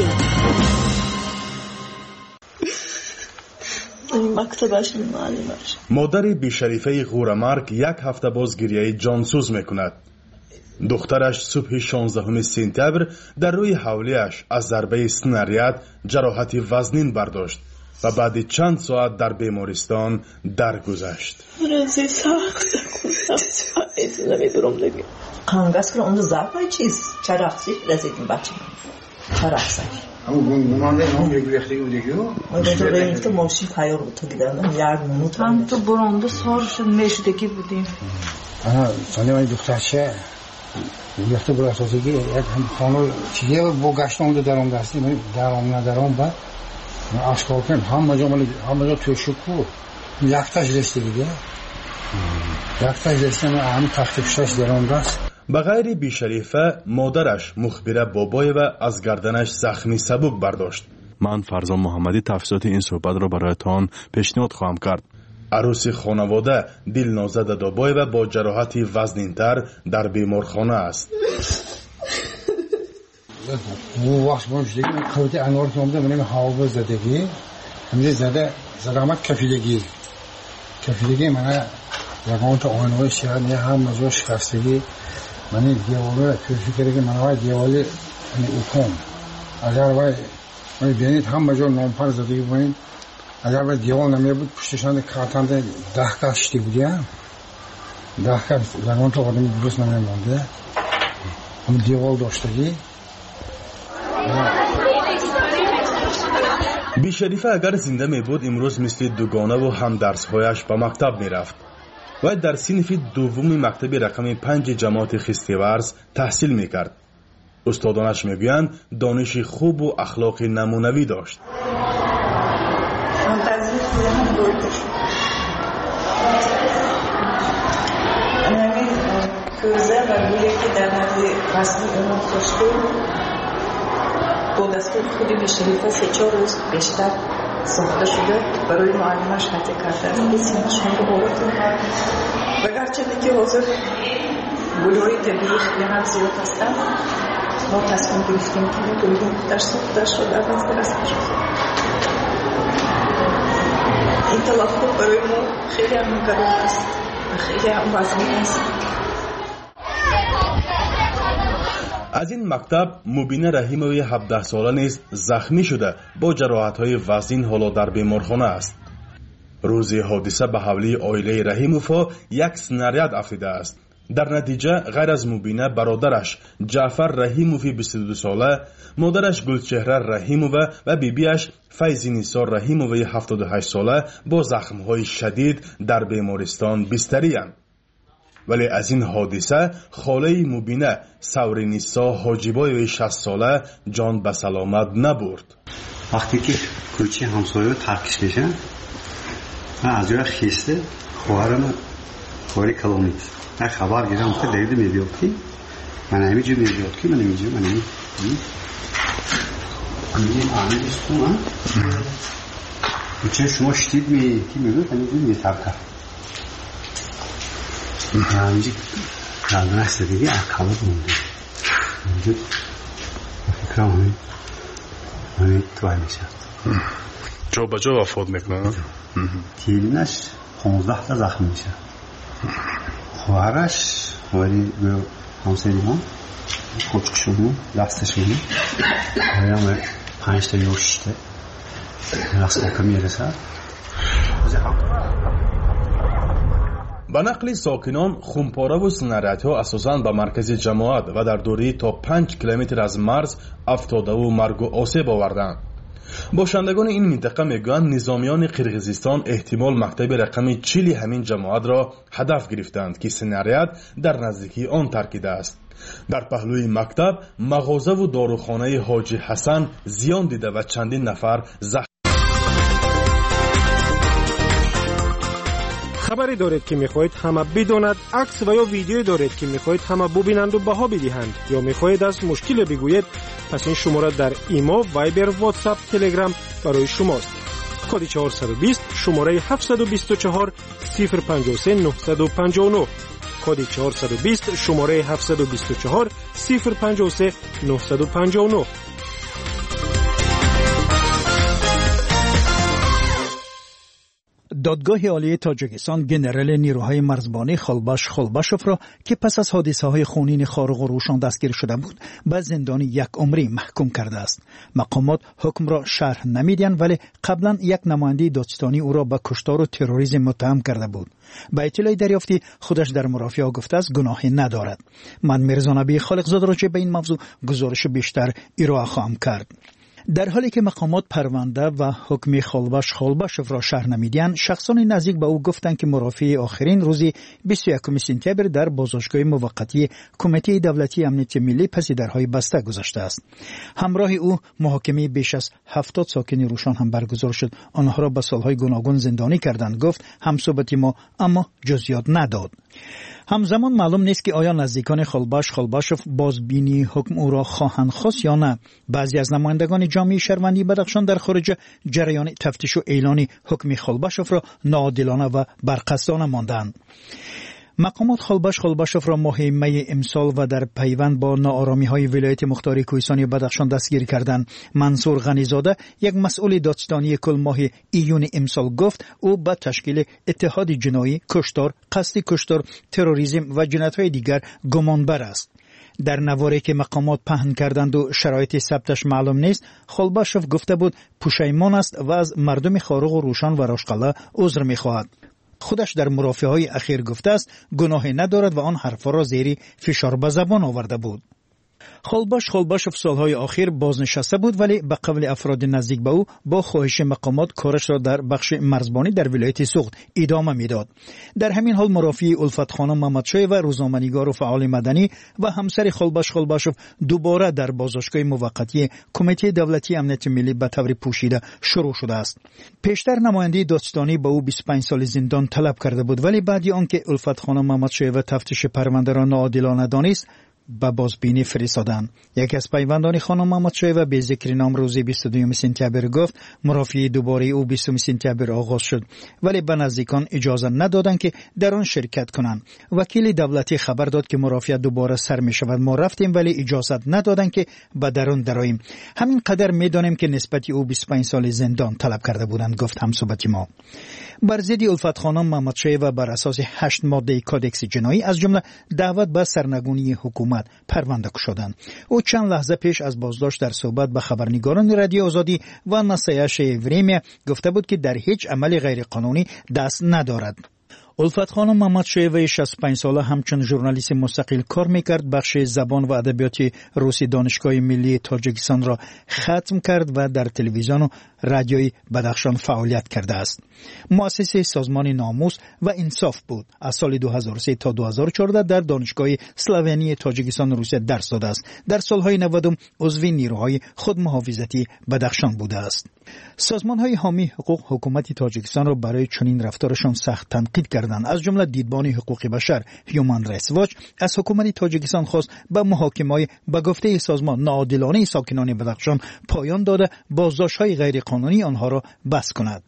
مادر بیشریفه غورمرگ یک هفته باز گریه جانسوز میکند. دخترش صبح شانزدهم سپتامبر در روی حولیش از ضربه سناریاد جراحت وزنین برداشت و بعد چند ساعت در بیمارستان درگذشت. روزی سخت ایزی نمیدونم دیگه. قانگاز کنه اون ضربه چیز چرخسی رسیدیم بچه چرخسی. اما گمانده هم یک وقتی بود دیگه. من تو به تو ماشین خیار بود تو گیرم یک منوت هم تو برانده سار شد میشدگی بودیم. آها سالی من دخترشه وقتی برای اساسیگی یک هم خانو چیه با گشتم اونده درام دستی من درام ندارم بعد من اشکال کنم همه جا مالی همه جا توی شکو یک تاش دستی دیگه یک تاش دستی من همه تخت پشتش درام دست. به غیر بیشریفه مادرش مخبره بابای و از گردنش زخمی سبک برداشت. من فرزان محمدی تفصیلات این صحبت را برایتان پیشنهاد خواهم کرد. عروس خانواده دلنازه دابای و با جراحت وزنینتر در بیمارخانه است. او وقت باش دیگه خودت انوار تومده منم حافظ زدگی همین زده زدامت کفیلگی کفیلگی من رقم تو آنوی شهر نه هم مجبور شکستگی من دیواله تو فکری که من وای دیواله من اوکم اگر وای من ببینید هم مجبور نامپر زدگی بودین اگر وای دیوال نمی بود پشتشان کارتان ده کاشتی بودیم ده کاش رقم تو آدمی درست نمی‌مونده هم دیوال داشتگی. بیشریفه اگر زنده می بود امروز مثل دوگانه و هم درسهایش به مکتب می رفت و در صنف دوم مکتب رقم پنج جماعت خستیورز تحصیل می کرد. استادانش می گویند دانش خوب و اخلاق نمونوی داشت. کوزه و گویی که در نزد رسمی اونو خوشتون با دستور خود بیشریفه سه چهار روز بیشتر ساخته شده برای معلمش حتی کرده است. بسیار شما رو بارتون و گرچنده که حاضر گلهای طبیعی خیلی هم زیاد هستن ما تصمیم گرفتیم که گلهای در ساختش رو در نزد رسمی شد. این تلفظ برای ما خیلی هم مقدم است و خیلی هم وزنی است. از این مکتب مبینه رحیموی هفده ساله نیز زخمی شده با جراحت‌های وزین حالا در بیمارخانه است. روز حادثه به حوله عائله رحیموفا یک سناریاد افریده است. در نتیجه غیر از مبینه برادرش جعفر رحیموفی بیست و دو ساله، مادرش گلچهره رحیموفا و بیبیش فیض نیسا رحیموفی هفتاد و هشت ساله با زخم‌های شدید در بیمارستان بستری‌اند. ولی از این حادثه خاله مبینه سوری نیسا حاجیبای شصت ساله جان به سلامت نبرد. وقتی که کوچه همسایه ترکش میشن من از جای خیسته خواهرم خواهری کلامیت من خبر گیرم که دیده میبیاد که من همیجا میبیاد که من همیجا من همیجا همیجا آمیدیست کنم کوچه شما شدید می که میبیاد همیجا میترکه همینجا گردن است دیگه اکالات مونده همینجا فکرم همین همین توی میشه جا با جا وفاد میکنه تیلینش پانزده تا زخم میشه خواهرش خواهری همسایه ما کوچک شدیم دستشونی هم پنج تا یا شش تا رقص که میرسد به نقل ساکنان خونپاره و سناریادها اساساً به مرکز جماعت و در دوری تا پنج کیلومتر از مرز افتاده و مرگ و آسیب آوردند. باشندگان این منطقه میگویند نظامیان قرقیزستان احتمال مکتب رقم چهل همین جماعت را هدف گرفتند که سناریت در نزدیکی آن ترکیده است. در پهلوی مکتب مغازه و داروخانه حاجی حسن زیان دیده و چندین نفر زخم. خبری دارید که میخواهید همه بداند، عکس و یا ویدیو دارید که میخواهید همه ببینند و بها بدهند، یا میخواهید از مشکل بگویید، پس این شماره در ایمو، وایبر، واتساپ، تلگرام برای شماست. کد چهارصد و بیست شماره هفتصد و بیست و چهار صفر پنجاه و سه نهصد و پنجاه و نه. کد چهارصد و بیست شماره هفتصد و بیست و چهار صفر پنجاه و سه نهصد و پنجاه و نه. دادگاه عالی تاجیکستان گنرال نیروهای مرزبانی خالباش خالباشوف را که پس از حادثه‌های خونین خارق و روشن دستگیر شده بود به زندان یک عمری محکوم کرده است. مقامات حکم را شرح نمیدهند، ولی قبلا یک نماینده دادستانی او را به کشتار و تروریسم متهم کرده بود. با اطلاع دریافتی خودش در مرافعه گفته است گناهی ندارد. من میرزا نبی خالقزاده راجع به این موضوع گزارش بیشتر ارائه خواهم کرد. در حالی که مقامات پرونده و حکم خالباش خالباشوف را شرح نمیدهند، شخصان نزدیک به او گفتند که مرافع آخرین روز بیست و یکم سپتامبر در بازداشتگاه موقتی کمیته دولتی امنیت ملی پس درهای بسته گذشته است. همراه او محاکمه بیش از هفتاد ساکن روشن هم برگزار شد. آنها را به سالهای گوناگون زندانی کردند، گفت همصحبت ما، اما جزئیات نداد. همزمان معلوم نیست که آیا نزدیکان خالباش خالباشوف بازبینی حکم او را خواهند خواست یا نه. بعضی از نمایندگان جامعه شهروندی بدخشان در خارج جریان تفتیش و اعلان حکم خالباشوف را ناعادلانه و برقصدانه ماندند. مقامات خالباش خالباشوف را ماه می امسال و در پیوند با ناآرامی های ولایت مختار کوهستانی بدخشان دستگیر کردند. منصور غنیزاده، یک مسئول دادستانی کل ماه ایون امسال، گفت او به تشکیل اتحاد جنایی، کشتار، قصد کشتار، تروریسم و جنایت‌های دیگر گمانبر است. در نواری که مقامات پهن کردند و شرایط ثبتش معلوم نیست، خالباشوف گفته بود پشیمان است و از مردم خارق و روشن و راشقله عذر می‌خواهد. خودش در مرافعه‌های اخیر گفته است گناهی ندارد و آن حرفا را زیر فشار به زبان آورده بود. خالباش خالباشوف سالهای اخیر بازنشسته بود، ولی به قول افراد نزدیک به او با خواهش مقامات کارش را در بخش مرزبانی در ولایت سوخت ادامه میداد. در همین حال مرافع الفت خانم محمدشاه و روزنامه‌نگار و فعال مدنی و همسر خالباش خالباشوف دوباره در بازداشتگاه موقتی کمیته دولتی امنیت ملی به طور پوشیده شروع شده است. پیشتر نماینده دادستانی به او بیست و پنج سال زندان طلب کرده بود، ولی بعد آنکه الفت خانم محمدشاه و تفتیش پرونده را ناعادلانه دانست به بازبینی فرستادند. یکی از پیوندان خانم محمدشاه و به ذکر نام روز بیست و دوم سپتامبر گفت مرافعه دوباره او بیستم سپتامبر آغاز شد، ولی به نزدیکان اجازه ندادند که در آن شرکت کنند. وکیل دولتی خبر داد که مرافعه دوباره سر می شود. ما رفتیم ولی اجازه ندادند که به درون دراییم. همین قدر می دانیم که نسبت او بیست و پنج سال زندان طلب کرده بودند، گفت همصحبت ما. بر ضد الفت خانم محمدشاه و بر اساس هشت ماده کادکس جنایی از جمله دعوت به سرنگونی حکومت پرونده شدند. او چند لحظه پیش از بازداشت در صحبت به خبرنگاران رادیو آزادی و نصایش وریمیا گفته بود که در هیچ عمل غیرقانونی دست ندارد. الفت خانم محمدشاه و شصت و پنج ساله همچون ژورنالیست مستقل کار میکرد. بخش زبان و ادبیات روسی دانشگاه ملی تاجیکستان را ختم کرد و در تلویزیون و رادیوی بدخشان فعالیت کرده است. مؤسس سازمان ناموس و انصاف بود. از سال دو هزار و سه تا دو هزار و چهارده در دانشگاه سلاوینی تاجیکستان روسیه درس داده است. در سالهای نود عضو نیروهای خودمحافظتی بدخشان بوده است. سازمان‌های حامی حقوق حکومت تاجیکستان را برای چنین رفتارشان سخت تنقید کردند. از جمله دیدبان حقوق بشر هیومن رایتس واچ از حکومت تاجیکستان خواست به محاکمه‌های به گفته سازمان ناعادلانه ساکنان بدخشان پایان داده بازداشت‌های غیرقانونی آنها را بس کند.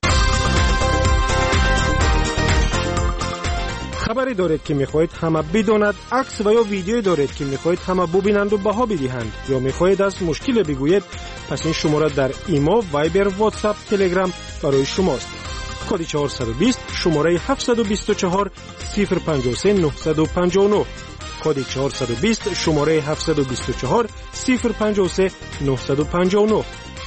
خبری دارید که میخواهید همه بداند، عکس و یا ویدیو دارید که میخواهید همه ببینند و بها بدهند، یا میخواهید از مشکل بگویید، پس این شماره در ایمو، وایبر، واتساپ، تلگرام برای شماست. کد چهارصد و بیست شماره هفتصد و بیست و چهار صفر پنجاه و سه نهصد و پنجاه و نه. کد چهارصد و بیست شماره هفتصد و بیست و چهار صفر پنجاه و سه نهصد و پنجاه و نه.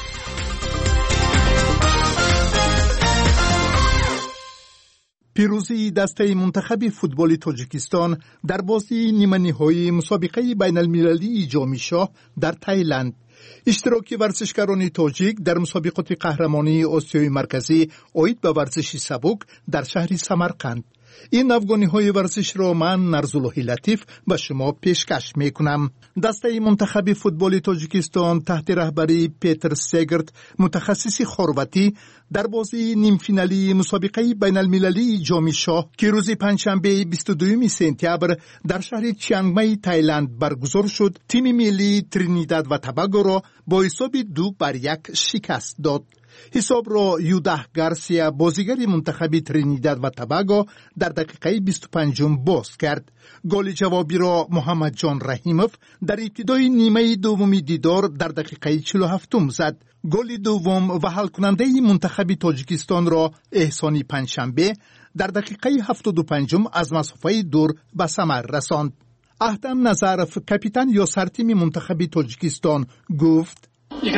پیروزی دسته منتخب فوتبال تاجیکستان در بازی نیمه نهایی مسابقه بین المللی جام شاه در تایلند اشتراک ورزشکاران تاجیک در مسابقات قهرمانی آسیای مرکزی اوید به ورزش سبک در شهر سمرقند. این افغانی ورزش را من نرزاللهی لطیف به شما پیشکش می کنم. دسته منتخب فوتبال تاجیکستان تحت رهبری پیتر سگرت متخصص خرواتی در بازی نیم فینالی مسابقه بین المللی جام شاه که روز پنجشنبه بیست و دوم سپتامبر در شهر چیانگ مای تایلند برگزار شد، تیم ملی ترینیداد و توباگو را با حساب دو بر یک شکست داد. حساب را یوداه گارسیا بازیگر منتخب ترینیداد و توباگو در دقیقه بیست و پنجم باز کرد. گل جوابی را محمد جان رحیموف در ابتدای نیمه دوم دیدار در دقیقه چهل و هفتم زد. گل دوم و حل کننده منتخب تاجیکستان را احسانی پنجشنبه در دقیقه هفتاد و پنجم از مسافه دور به ثمر رساند. اهتم نظرف کاپیتان یا سرتیم منتخب تاجیکستان گفت: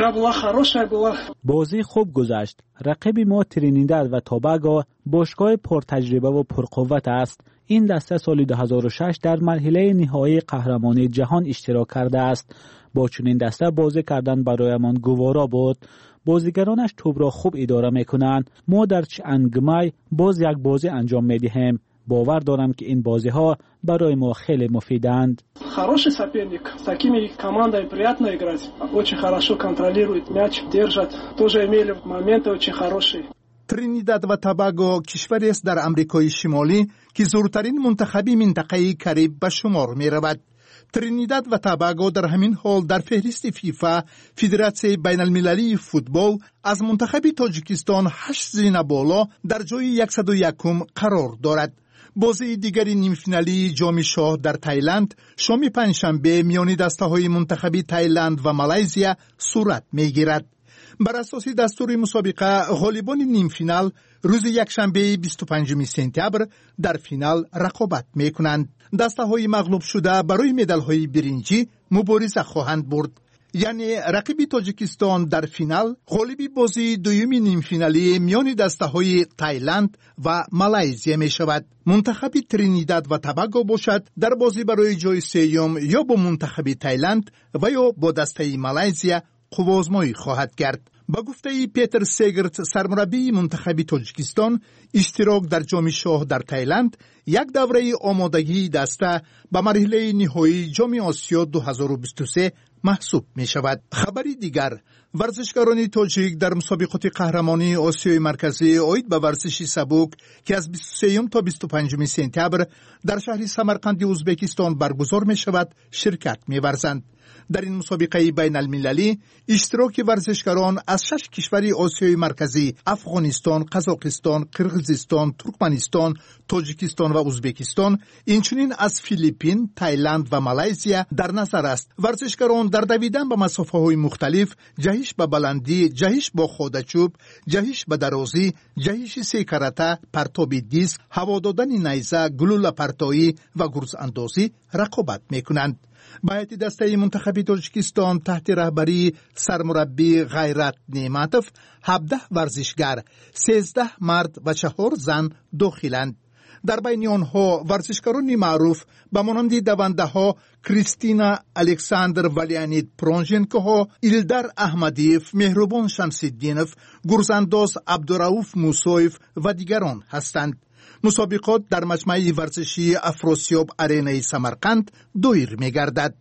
بازی خوب گذشت. رقیب ما ترینیداد و توباگو باشگاه پرتجربه و پرقوت است. این دسته سال دو هزار و شش در مرحله نهایی قهرمانی جهان اشتراک کرده است. با چنین دسته بازی کردن برایمان گوارا بود. بازیگرانش توپ را خوب اداره میکنند. ما در چیانگ مای باز یک بازی انجام میدهیم. باور دارم که این بازی ها برای ما خیلی مفیدند. Хороший соперник, с такими командой приятно играть. Очень хорошо контролирует мяч, держат. Тоже имели моменты очень хорошие. ترینیداد و توباگو کشوری است در امریکای شمالی که زورترین منتخبی منطقه کریب به شمار می رود. ترینیداد و توباگو در همین حال در فهرست فیفا فدراسیون بین المللی فوتبال از منتخب تاجیکستان هشت زین بالا در جای صد و یک قرار دارد. بازی دیگری نیم فینالی جام شاه در تایلند شام پنجشنبه میان دسته‌های منتخبی تایلند و مالزیا صورت می‌گیرد. بر اساس دستور مسابقه غالبان نیم فینال روز یکشنبه بیست و پنجم سپتامبر در فینال رقابت می‌کنند. دسته‌های مغلوب شده برای مدال‌های برنجی مبارزه خواهند برد. یعنی رقیب تاجیکستان در فینال غالبی بازی دوم نیم فینالی میان دسته‌های تایلند و مالزیا می شود. منتخب ترینیداد و توباگو باشد در بازی برای جای سوم یا با منتخب تایلند و یا با دسته مالزیا قوازمایی خواهد کرد. با گفته پیتر سگرت سرمربی منتخب تاجیکستان، اشتراک در جام شاه در تایلند یک دوره آمادگی دسته به مرحله نهایی جام آسیا دو هزار و بیست و سه محسوب می شود. خبری دیگر، ورزشکاران تاجیک در مسابقات قهرمانی آسیای مرکزی اوید به ورزش سبک که از بیست و سه تا بیست و پنج سپتامبر در شهر سمرقند ازبکستان برگزار می شود شرکت می ورزند. در این مسابقه بین المللی اشتراک ورزشکاران از شش کشور آسیای مرکزی افغانستان، قزاقستان، قرقیزستان، ترکمنستان، تاجیکستان و ازبکستان، اینچنین از فیلیپین، تایلند و مالزیا در نظر است. ورزشکاران در دویدن به مسافه های مختلف، جهش به بلندی، جهش با خودچوب، جهش به درازی، جهش سه کاراته، پرتاب دیسک، هوا دادن نیزه، گلوله پرتایی و گرز اندازی رقابت میکنند. باید دسته منتخب تاجیکستان تحت رهبری سرمربی غیرت نعمتوف هفده ورزشگر، سیزده مرد و چهار زن داخلند. در بین آنها ورزشکاران معروف به مانند دونده ها کریستینا الکساندر و لیانید پرونژنکوها، ایلدر احمدیف، مهربان شمس‌الدینوف، گرزانداز عبدالرؤوف موسویف و دیگران هستند. مسابقات در مجمع ورزشی افراسیاب آرینای سمرقند دایر می‌گردد.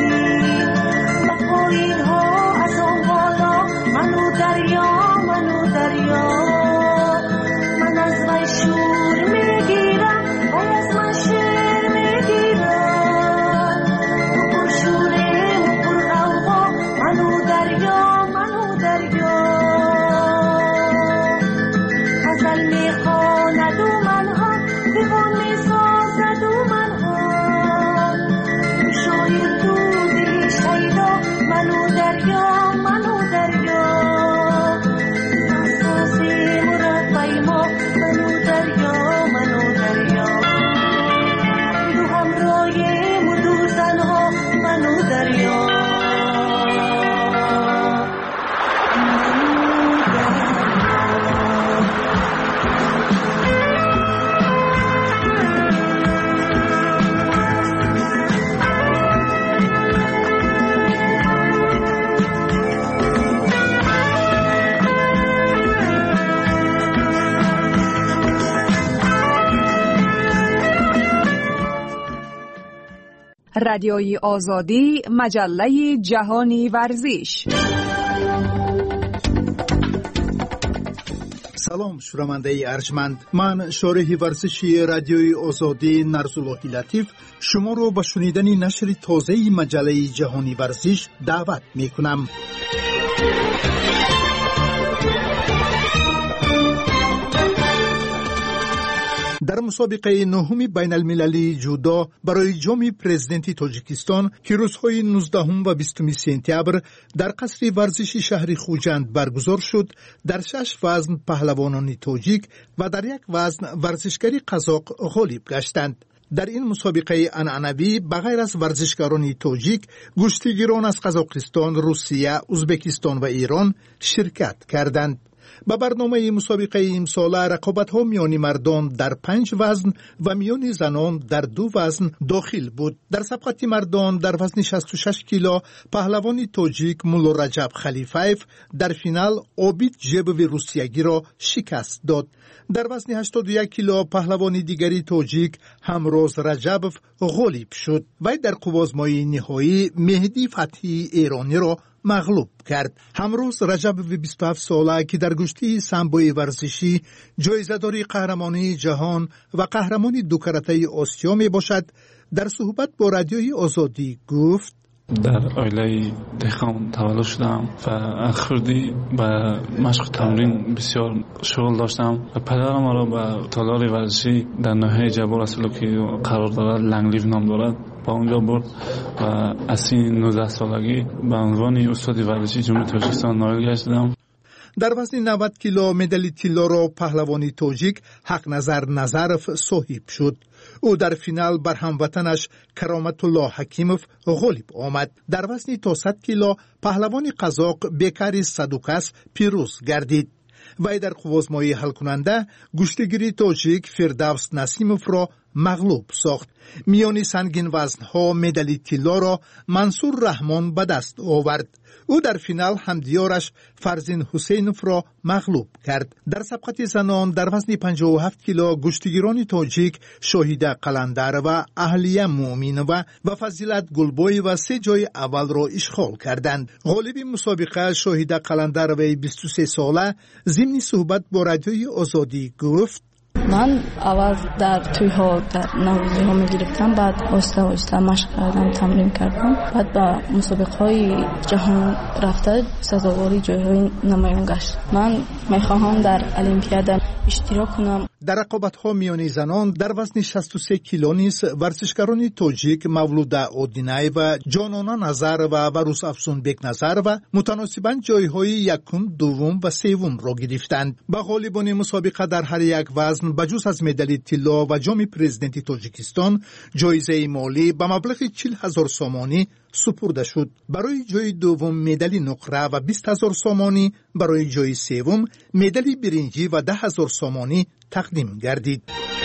دریا منو رادیوی آزادی، مجله جهانی ورزش. سلام شنونده ارجمند، من شارح ورزشی رادیوی آزادی نرسالله لطیف شما رو به شنیدن نشر تازه مجله جهانی ورزش دعوت می کنم. در مسابقه نهم بین المللی جودو برای جام پرزیدنت تاجیکستان که روزهای نوزدهم و بیستم سپتامبر در قصر ورزشی شهر خوجند برگزار شد، در شش وزن پهلوانان تاجیک و در یک وزن ورزشکاری قزاق غالب گشتند. در این مسابقه عنعنوی بغیر از ورزشکاران تاجیک، گشتیگیران از قزاقستان، روسیه، ازبکستان و ایران شرکت کردند. با برنامه مسابقه امسال رقابت‌ها میان مردان در پنج وزن و میان زنان در دو وزن داخل بود. در سبقت مردان در وزن شصت و شش کیلو پهلوان تاجیک مولا رجب خلیفایف در فینال عابید جبوی روسیگی را شکست داد. در وزن هشتاد و یک کیلو پهلوان دیگری تاجیک همروز رجبوف غالب شد و در قوازمای نهایی مهدی فتحی ایرانی را مغلوب کرد. همروز رجب بیست و هفت ساله که در گشتی سامبوی ورزشی جایزه‌داری قهرمانی جهان و قهرمانی دو کرته آسیا می باشد، در صحبت با رادیوی آزادی گفت: در عائله دهقان تولد شدم و اخردی به مشق تمرین بسیار شغل داشتم و پدرم مرا به تالار ورزشی در ناحیه جبال اصلا که قرار دارد، لنگلیو نام دارد، با اونجا برد و از سن نوزده سالگی به عنوان استاد ورزشی جمهوری تاجیکستان نایل گشتم. در وزن نود کیلو مدال طلا را پهلوانی تاجیک حق نظر نظرف صاحب شد. او در فینال بر هموطنش کرامت الله حکیموف غالب آمد. در وزن تا صد کیلو پهلوان قزاق بیکاری صدوکس پیروز گردید. وی در قوازمای حل کننده گشتگیری تاجیک فردوس نسیموف را مغلوب ساخت. میان سنگین وزنها مدال طلا را منصور رحمان به دست آورد. او در فینال همدیارش فرزین حسینوف را مغلوب کرد. در سبقت زنان در وزن پنجاه و هفت کیلو گشتگیران تاجیک شاهیده قلندر و اهلیه مومینوه و فضیلت گلبوی و سه جای اول را اشغال کردند. غالب مسابقه شاهیده قلندر و بیست و سه ساله ضمن صحبت با رادیوی آزادی گفت: من اول در توی‌ها در نوروزی ها می گرفتم، بعد آسته آسته مشق کردم، تمرین کردم، بعد به مسابقه های جهان رفته سزاواری جایهای نمایان گشت. من می خواهم در المپیاد اشتراک کنم. در رقابت‌ها میان زنان در وزن شصت و سه کیلو نیز ورزشکاران تاجیک مولوده اودینای و جانانا نظر و وروس افسون بیگ نظر و متناسباً جایهای یکم، دوم و سوم را گرفتند. به غالبان مسابقه در هر یک وزن بجز از مدال طلا و جام پرزیدنت تاجیکستان جایزه مالی به مبلغ چهل هزار سامانی سپرده شد. برای جای دوم مدال نقره و بیست هزار سامانی، برای جای سوم مدال برنجی و ده هزار سامانی تقدیم گردید.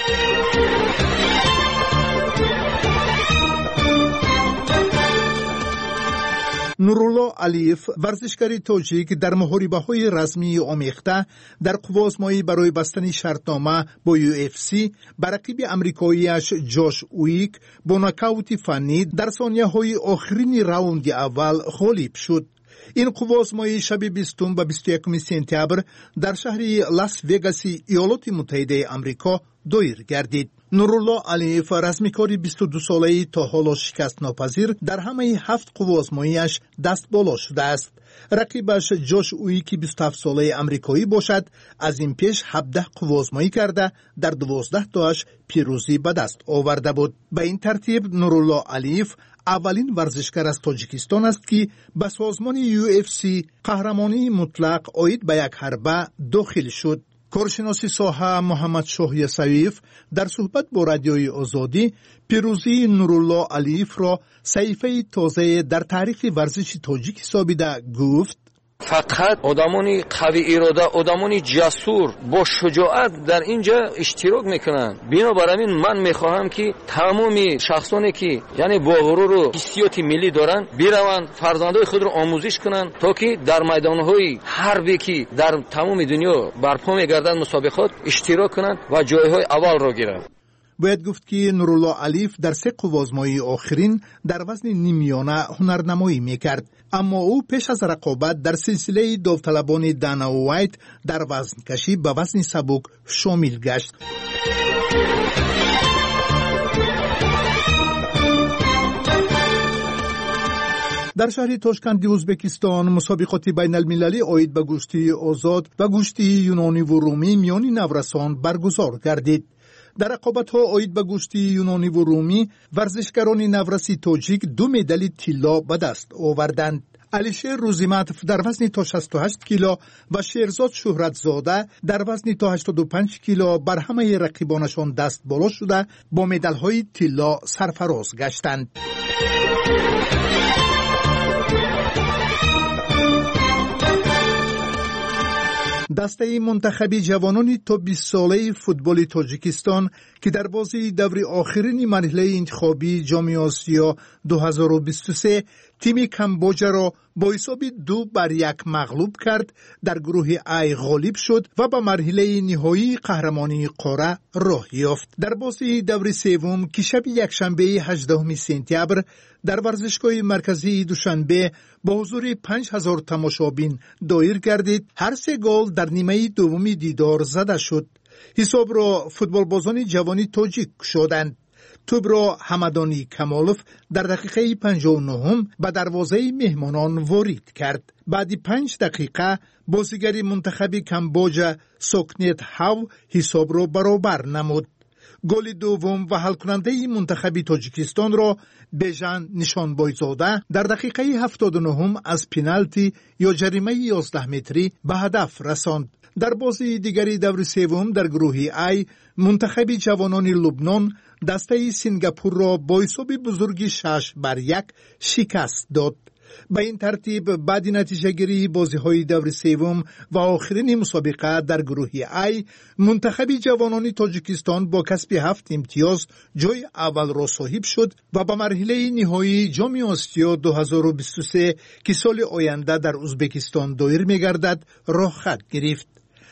نورالله علیف ورزشکاری تاجیک در محاربه‌های رزمی آمیخته در قوازمایی برای بستن شرطنامه با یو اف سی بر رقیب امریکایی‌اش جاش اویک با ناکاوت فنی در ثانیه‌های آخرین راوند اول غالب شد. این قوازمایی شب بیستم و بیست و یکم سپتامبر در شهر لاس وگاس ایالات متحده آمریکا دایر گردید. نورالله علیف رزمیکاری بیست و دو ساله‌ای تا حالا شکست ناپذیر در همه هفت قوازماییش دست بالا شده است. رقیبش جاش اویی که بیست و هفت ساله آمریکایی باشد، از این پیش هفده قوازمایی کرده در دوازده تاش پیروزی به دست آورده بود. به این ترتیب نورالله علیف اولین ورزشکار از تاجیکستان است که به سازمان یو اف سی قهرمانی مطلق عاید به یک حربه داخل شد. کارشناس ساحه محمد شاه یسویف در صحبت با رادیوی آزادی پیروزی نورالله علیف را صحیفه تازه در تاریخ ورزش تاجیک حسابیده گفت: فقط آدمانی قوی اراده، آدمانی جسور با شجاعت در اینجا اشتراک میکنن. بنابراین من میخواهم که تمامی شخصانی که یعنی با غرور و حسیات ملی دارن بیروند فرزندای خود را آموزش کنن تا که در میدانهای حربی که در تمام دنیا برپا میگردن مسابقات اشتراک کنن و جایهای اول را گیرن. باید گفت که نورالله علیف در سه قوازمایی آخرین در وزن نیمیانه هنرنمایی میکرد، اما او پیش از رقابت در سلسله داوطلبان دانا وایت در وزن کشی به وزن سبک شامل گشت. در شهر تاشکند ازبکستان مسابقات بین المللی عاید به گوشتی آزاد و گوشتی یونانی و رومی میان نورسان برگزار گردید. در رقابت‌ها عاید به گوشتی یونانی و رومی ورزشکاران نورسی تاجیک دو مدال طلا به دست آوردند. علیشیر روزیمتف در وزن تا شصت و هشت کیلو و شیرزاد شهرتزاده در وزن تا هشتاد و پنج کیلو بر همه رقیبانشان دست بالا شده با مدال‌های طلا سرفراز گشتند. دسته منتخبی جوانان تا بیست ساله فوتبال تاجیکستان که در بازی دور آخرین مرحله انتخابی جام آسیا دو هزار و بیست و سه تیم کمبوج را با حساب دو بر یک مغلوب کرد، در گروه ای غالب شد و به مرحله نهایی قهرمانی قاره راه یافت. در بازی دور سوم که شب یکشنبه هجدهم سپتامبر در ورزشگاه مرکزی دوشنبه با حضور پنج هزار تماشابین دایر گردید، هر سه گل در نیمه دومی دیدار زده شد. حساب را فوتبالبازان جوانی تاجیک شدند. توپ را حمدانی کمالوف در دقیقه پنجاه و نه به دروازه مهمانان وارد کرد. بعد پنج دقیقه بازیگر منتخب کمبوج سوکنت هاو حساب را برابر نمود. گل دوم و حل کننده منتخب تاجیکستان را بیژن نشانبایزاده در دقیقه هفتاد و نه از پنالتی یا جریمه یازده متری به هدف رساند. در بازی دیگری دور سوم در گروه ای منتخب جوانان لبنان دسته سینگاپور را با حساب بزرگ شش بر یک شکست داد. به این ترتیب بعد نتیجه گیری بازی های دور سوم و آخرین مسابقه در گروه ای منتخب جوانان تاجیکستان با کسب هفت امتیاز جای اول را صاحب شد و به مرحله نهایی جام آسیا دو هزار و بیست و سه که سال آینده در ازبکستان دایر می‌گردد راه خط گرفت.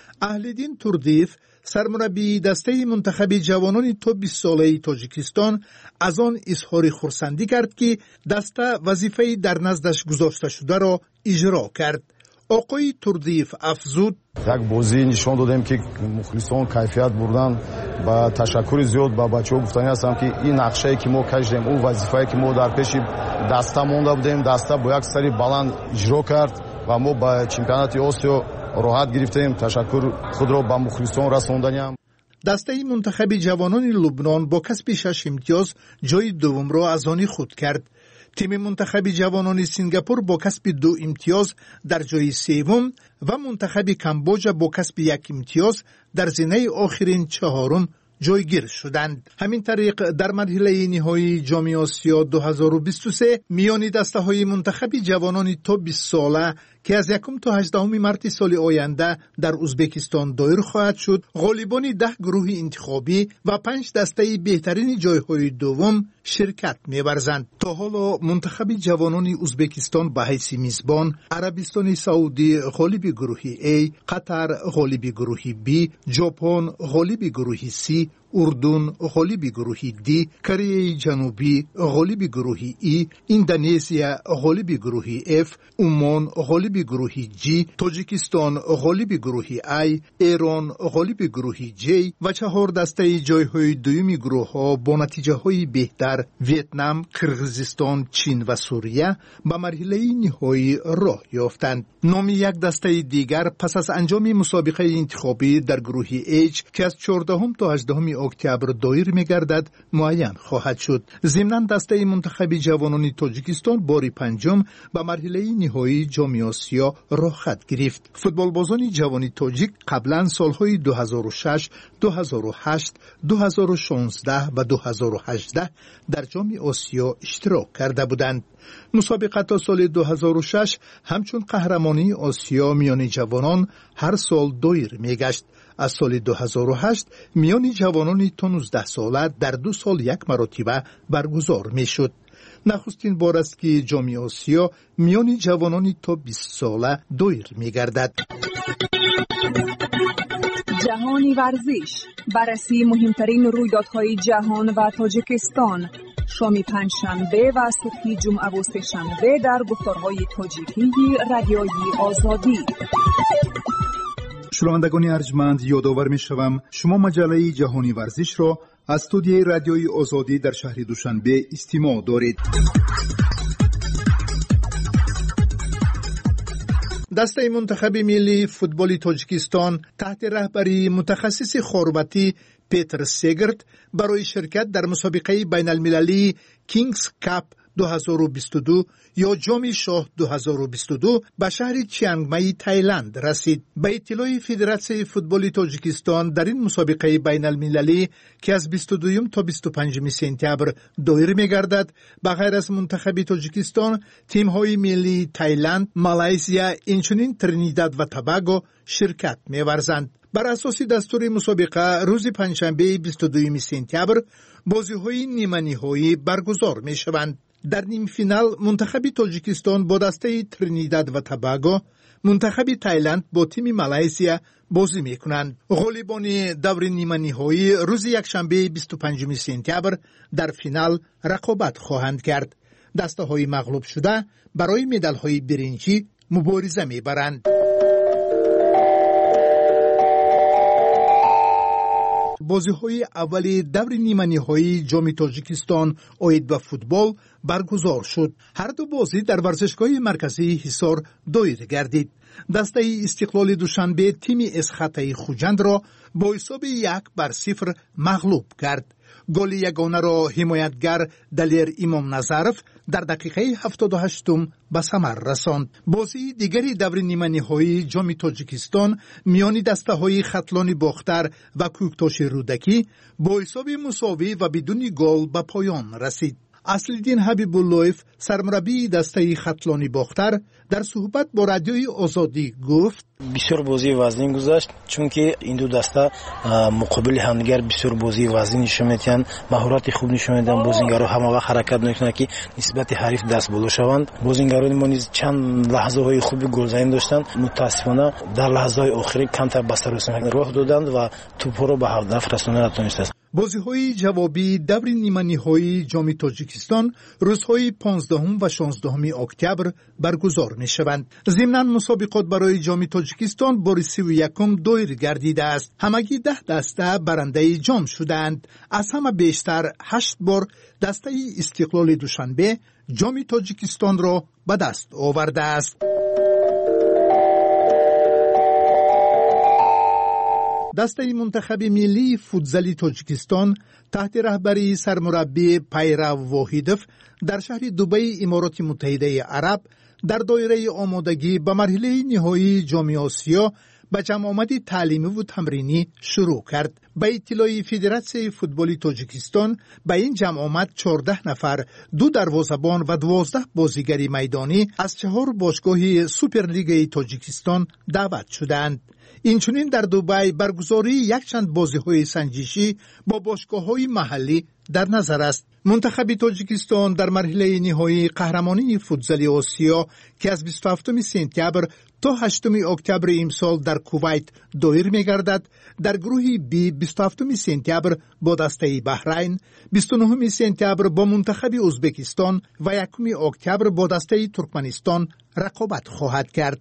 اهلدین توردیف سرمربی دسته منتخب جوانان تا بیست ساله تاجیکستان از آن اظهار خرسندی کرد که دسته وظیفه در نزدش گذاشته شده را اجرا کرد. آقای توردیف افزود: یک بازی نشان دادیم که مخلصان کیفیت بردن. با تشکر زیاد با بچه‌ها گفتنی هستم که این نقشه‌ای که ما کشیدیم، اون وظیفه‌ای که ما در پیش دسته مونده بودیم، دسته با یک سری بلند اجرا کرد و ما با چمپیونات آسیا راحت گرفتیم. تشکر خود را به مخلصان رساندیم. دسته منتخب جوانان لبنان با کسب شش امتیاز جای دوم را از آن خود کرد. تیم منتخب جوانان سینگاپور با کسب دو امتیاز در جای سوم و منتخب کمبوج با کسب یک امتیاز در زینه آخرین چهارم جایگیر شدند. همین طریق در مرحله نهایی جام آسیا دو هزار و بیست و سه میان دسته های منتخب جوانان تا بیست ساله که از یکم تا هجدهم مارس سال آینده در ازبکستان دایر خواهد شد، غالبان ده گروه انتخابی و پنج دسته بهترین جایهای دوم شرکت می‌ورزند. تا حالا منتخب جوانان ازبکستان به حیث میزبان عربستان سعودی غالب گروه A، قطر غالب گروه B، ژاپن غالب گروه C، اردن غالب گروه دی، کره جنوبی غالب گروه ای، اندونزیا غالب گروه اف، عمان غالب گروه جی، تاجیکستان غالب گروه ای، ایران غالب گروه جی و چهار دسته جایهای دوم گروه ها با نتیجه های بهتر ویتنام، قرقیزستان، چین و سوریه به مرحله نهایی راه یافتند. نام یک دسته دیگر پس از انجام مسابقه انتخابی در گروه H که از چهاردهم تا هجدهم اکتبر دایر می‌گردد معین خواهد شد. ضمناً دسته منتخب جوانان تاجیکستان بار پنجم به مرحله نهایی جام آسیا راه خط گرفت. فوتبالبازان جوان تاجیک قبلا سالهای دو هزار و شش، دو هزار و هشت، دو هزار و شانزده و دو هزار و هجده در جام آسیا اشتراک کرده بودند. مسابقه تا سال دو هزار و شش همچون قهرمانی آسیا میان جوانان هر سال دایر میگشت. از سال دو هزار و هشت میان جوانان تا نوزده ساله در دو سال یک مرتبه برگزار میشد. نخستین بار است که جام آسیا میان جوانان تا بیست ساله دایر میگردد. جهانی ورزش، بررسی مهمترین رویدادهای جهان و تاجیکستان، شام پنجشنبه و صبح جمعه و سه‌شنبه در گفتارهای تاجیکی رادیوی آزادی. شنوندگان ارجمند، یادآور می‌شوم شما مجله جهانی ورزش را از استودیوی رادیوی آزادی در شهر دوشنبه استماع دارید. دسته منتخب ملی فوتبال تاجیکستان تحت رهبری متخصص خورواتی پیتر سیگرت برای شرکت در مسابقه بین المللی کینگز کاپ دو هزار و بیست و دو یا جام شاه دو هزار و بیست و دو به شهر چیانگمای تایلند رسید. به اطلاع فدراسیون فوتبال تاجیکستان، در این مسابقه بین المللی که از بیست و دو تا بیست و پنج سپتامبر دایر می‌گردد، به غیر از منتخب تاجیکستان، تیم‌های ملی تایلند، مالایزیا، اینچنین ترینیداد و توباگو شرکت می‌ورزند. بر اساس دستور مسابقه روز پنجشنبه بیست و دو سپتامبر بازی‌های نیمه‌نهایی برگزار می‌شوند. در نیم فینال منتخب تاجیکستان با دسته ترینیداد و توباگو، منتخب تایلند با تیم مالایزیا بازی می‌کنند. غالبان دور نیمه نهایی روز یکشنبه بیست و پنج سپتامبر در فینال رقابت خواهند کرد. دسته‌های مغلوب شده برای مدال‌های برنجی مبارزه می‌برند. بازی‌های اولی دور نیمه نهایی جام تاجیکستان اید به فوتبال برگزار شد. هر دو بازی در ورزشگاه مرکزی حصار دایر گردید. دسته استقلال دوشنبه تیم اسخطه خوجند را با حساب یک بر صفر مغلوب کرد. گل یگانه را حمایتگر دلیر امام نظرف در دقیقه هفتاد و هشت به ثمر رساند. بازی دیگری دور نیمه نهایی جام تاجیکستان میان دسته‌های خطلان باختر و کوکتاش رودکی با حساب مساوی و بدون گل به پایان رسید. اصل‌الدین حبیب‌اللهیف سرمربی دسته خطلانی باختر در صحبت با رادیوی آزادی گفت: بسیار بازی وزنی گذشت، چون که این دو دسته مقابل همدیگر بسیار بازی وزنی نشون میدن، مهارت خوب نشون میدن. بازیگرا همه وقت حرکت میکنن که نسبت حریف دست بالا شوند. بازیگران ما نیز چند لحظه های خوب گلزنی داشتند، متاسفانه در لحظه های آخری کمتر به سر رسیدن راه دادند و توپ را به هدف رساندن نتونستند. بازی‌های جوابی دور نیمه نهایی جام تاجیکستان روزهای پانزدهم و شانزدهم اکتبر برگزار می‌شوند. ضمناً مسابقات برای جام تاجیکستان بار سی و یکم دایر گردیده است. همگی ده دسته برنده جام شدند. از همه بیشتر هشت بار دسته استقلال دوشنبه جام تاجیکستان را به دست آورده است. دسته منتخب ملی فوتزال تاجیکستان تحت رهبری سرمربی پیرو واحدوف در شهر دبی امارات متحده عرب در دایره آمادگی به مرحله نهایی جام آسیا به جمع آمد تعلیمی و تمرینی شروع کرد. به اطلاع فدراسیون فوتبال تاجیکستان به این جمع آمد چهارده نفر، دو دروازه‌بان و دوازده بازیگر میدانی از چهار باشگاه سوپرلیگ تاجیکستان دعوت شدند. اینچنین در دبی برگزاری یک چند بازی‌های سنجشی با باشگاه‌های محلی در نظر است. منتخب تاجیکستان در مرحله نهایی قهرمانی فوتزال آسیا که از بیست و هفتم سپتامبر تا هشتم اکتبر امسال در کویت دایر می‌گردد، در گروه بی بیست و هفتم سپتامبر با دسته بحرین، بیست و نهم سپتامبر با منتخب ازبکستان و یکم اکتبر با دسته ترکمنستان رقابت خواهد کرد.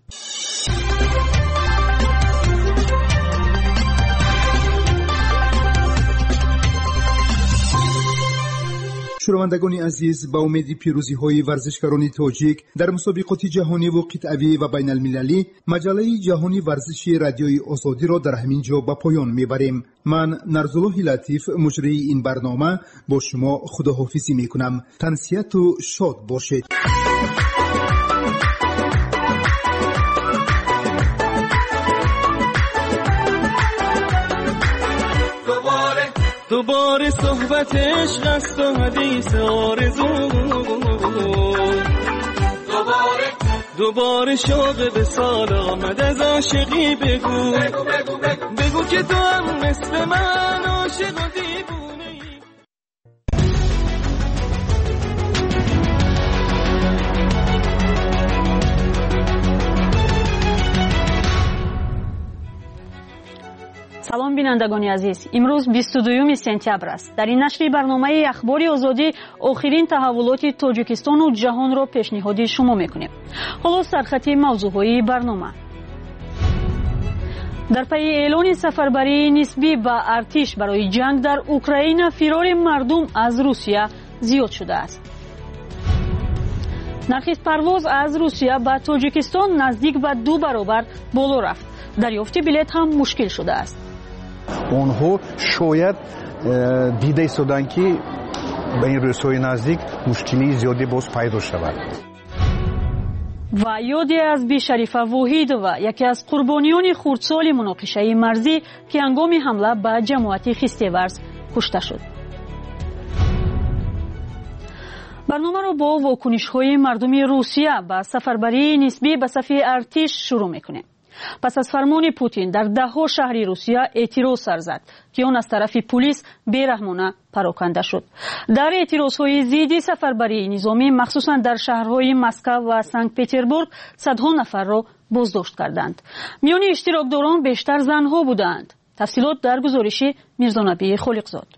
شنوندگان عزیز، با امید پیروزی های ورزشکاران تاجیک در مسابقات جهانی و قطعی و بین المللی، مجله جهانی ورزشی رادیوی آزادی را در همین جا به پایان میبریم. من نرزالله لطیف مجری این برنامه با شما خداحافظی میکنم. تنسیت و شاد باشید. دوباره صحبت عشق است و حدیث آرزو، دوباره دوباره شوق به سال آمد از عاشقی بگو بگو بگو بگو, بگو که تو هم مثل من عاشق و دیوونه ای. سلام بینندگان عزیز، امروز بیست و دوم سپتامبر است. در این نشر برنامه اخبار آزادی آخرین تحولات تاجیکستان و جهان را پیشنهاد شما میکنیم. حالا سرخط موضوعهای برنامه. در پی اعلان سفربری نسبی به ارتش برای جنگ در اوکراین، فرار مردم از روسیه زیاد شده است. نرخ پرواز از روسیه به تاجیکستان نزدیک به دو برابر بالا رفت. دریافت بلیط هم مشکل شده است. آنها شاید دیده ایستادند که به این روس‌های نزدیک مشکلی زیادی باز پیدا شود. و یادی از بی شریفه واحد و یکی از قربانیان خردسال مناقشه مرزی که هنگام حمله به جماعت خیسته‌ورز کشته شد. برنامه را با واکنش‌های مردم روسیه به سفربری نسبی به صف ارتش شروع می‌کنیم. پس از فرمان پوتین در ده‌ها شهر روسیه اعتراض سر زد که آن از طرف پلیس بیرحمانه پراکنده شد. در اعتراضهای ضد سفربری نظامی مخصوصا در شهرهای مسکو و سنت پترزبورگ صدها نفر را بازداشت کردند. میان اشتراکداران بیشتر زنها بودند. تفصیلات در گزارش میرزانبی خالقزاد.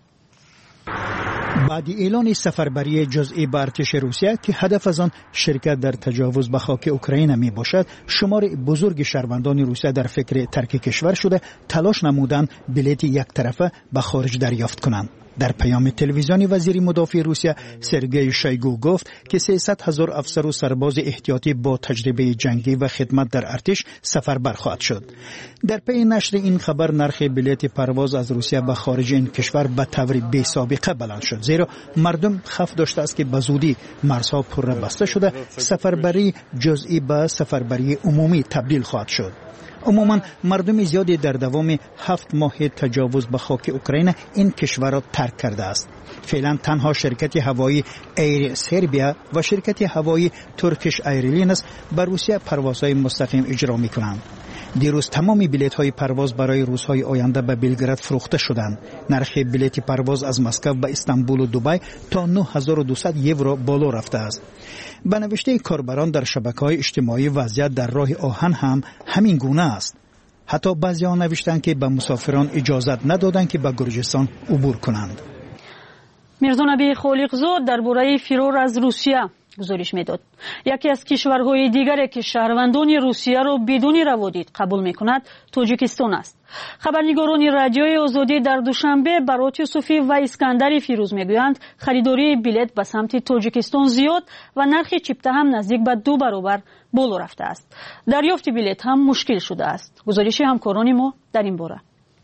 بعد اعلان سفربری جزئی به ارتش روسیه که هدف از آن شرکت در تجاوز به خاک اوکراین می باشد، شمار بزرگ شهروندان روسیه در فکر ترک کشور شده تلاش نمودند بلیط یک طرفه به خارج دریافت کنند. در پیام تلویزیونی وزیر مدافع روسیه سرگئی شویگو گفت که سیصد هزار افسر و سرباز احتیاطی با تجربه جنگی و خدمت در ارتش سفربر خواهد شد. در پی نشر این خبر نرخ بلیط پرواز از روسیه به خارج این کشور به طور بی سابقه بلند شد، زیرا مردم خف داشته است که به زودی مرزها پر بسته شده سفربری جزئی به سفربری عمومی تبدیل خواهد شد. عموما مردم زیادی در دوام هفت ماه تجاوز به خاک اوکراین این کشور را ترک کرده است. فعلا تنها شرکت هوایی ایر سربیا و شرکت هوایی ترکیش ایرلاینز بر روسیه پروازهای مستقیم اجرا می کنند. دیروز تمام بلیط های پرواز برای روزهای آینده به بلگراد فروخته شدند. نرخ بلیط پرواز از مسکو به استانبول و دبی تا نه هزار و دویست یورو بالا رفته است. به نوشته کاربران در شبکه‌های اجتماعی وضعیت در راه آهن هم همین گونه است. حتی بعضی‌ها نوشتند که به مسافران اجازت ندادند که به گرجستان عبور کنند. میرزانبی خالقزاد درباره فرار از روسیه گزارش میداد. یکی از کشورهای دیگری که شهروندان روسیه را بدون روادید قبول میکند تاجیکستان است. خبرنگاران رادیوی آزادی در دوشنبه برات یوسفی و اسکندر فیروز میگویند خریداری بلیط به سمت تاجیکستان زیاد و نرخ چیپته هم نزدیک به دو برابر بالا رفته است. دریافت بلیط هم مشکل شده است. گزارش همکاران ما در این باره.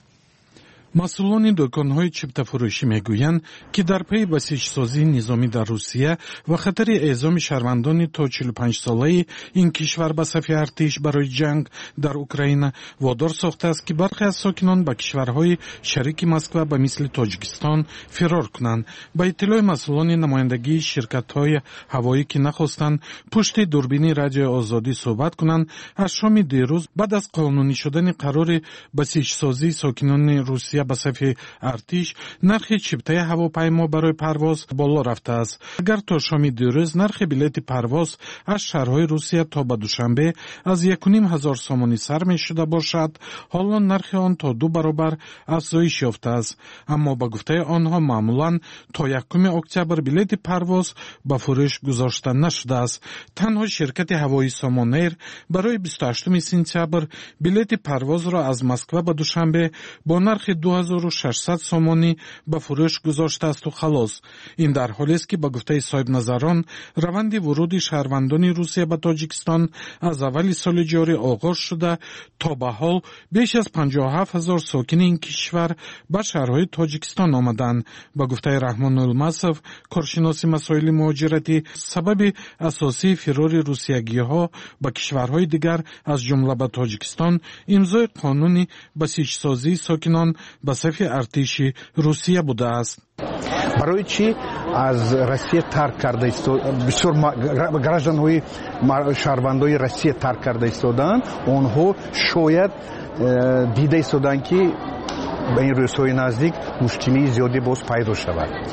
مسئولان دکان‌های چیپته فروشی میگویند که در پی بسیج‌سازی نظامی در روسیه و خطر اعزام شهروندان تا چهل و پنج ساله این کشور به صف ارتش برای جنگ در اوکراین وادار ساخته است که برخی از ساکنان به کشورهای شریک مسکو به مثل تاجیکستان فرار کنند. با اطلاع مسئولان نمایندگی شرکت‌های هوایی که نخواستند پشت دوربین رادیو آزادی صحبت کنند، از شام دیروز بعد از قانونی شدن قرار بسیج‌سازی ساکنان روسیه به صف ارتش نرخ چیپته هواپیما برای پرواز بالا رفته است. اگر تا شام دیروز نرخ بلیط پرواز از شهرهای روسیه تا به دوشنبه از یک و نیم هزار سومانی سر می شده باشد، حالا نرخ آن تا دو برابر افزایش یافته است. اما با گفته آنها معمولا تا یکم اکتبر بلیط پرواز به فروش گذاشته نشده است. تنها شرکت هوایی سامانیر برای بیست و هشتم سپتامبر بلیط پرواز را از مسکو به دوشنبه با نرخ دو هزار و ششصد سومانی به فروش گذاشته است و خلاص. این در حالی است که با گفته صاحب نظران روند ورود شهروندان روسیه به تاجیکستان از اول سال جاری آغاز شده تا به حال بیش از پنجاه و هفت هزار ساکن این کشور به شهرهای تاجیکستان آمدند. با گفته رحمان المصف کارشناس مسائل مهاجرتی، سبب اساسی فرار روسیگی‌ها به کشورهای دیگر از جمله به تاجیکستان امضای قانون بسیج‌سازی ساکنان به صف ارتش روسیه بوده است. برای چی از روسیه ترک کرده ایستاد؟ بسیار گражданهای شهروندای روسیه ترک کرده ایستادند. آنها شاید دیده ایستادند که به این روس‌های نزدیک مشکلی زیادی باز پیدا شود.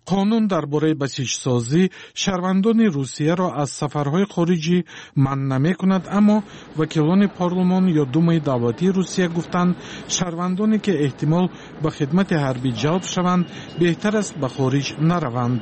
قانون درباره بسیجسازی شهروندان روسیه را از سفرهای خارجی منع نمی‌کند، اما وکیلان پارلمان یا دومای دولتی روسیه گفتند شهروندانی که احتمال به خدمت حربی جلب شوند بهتر است به خارج نروند.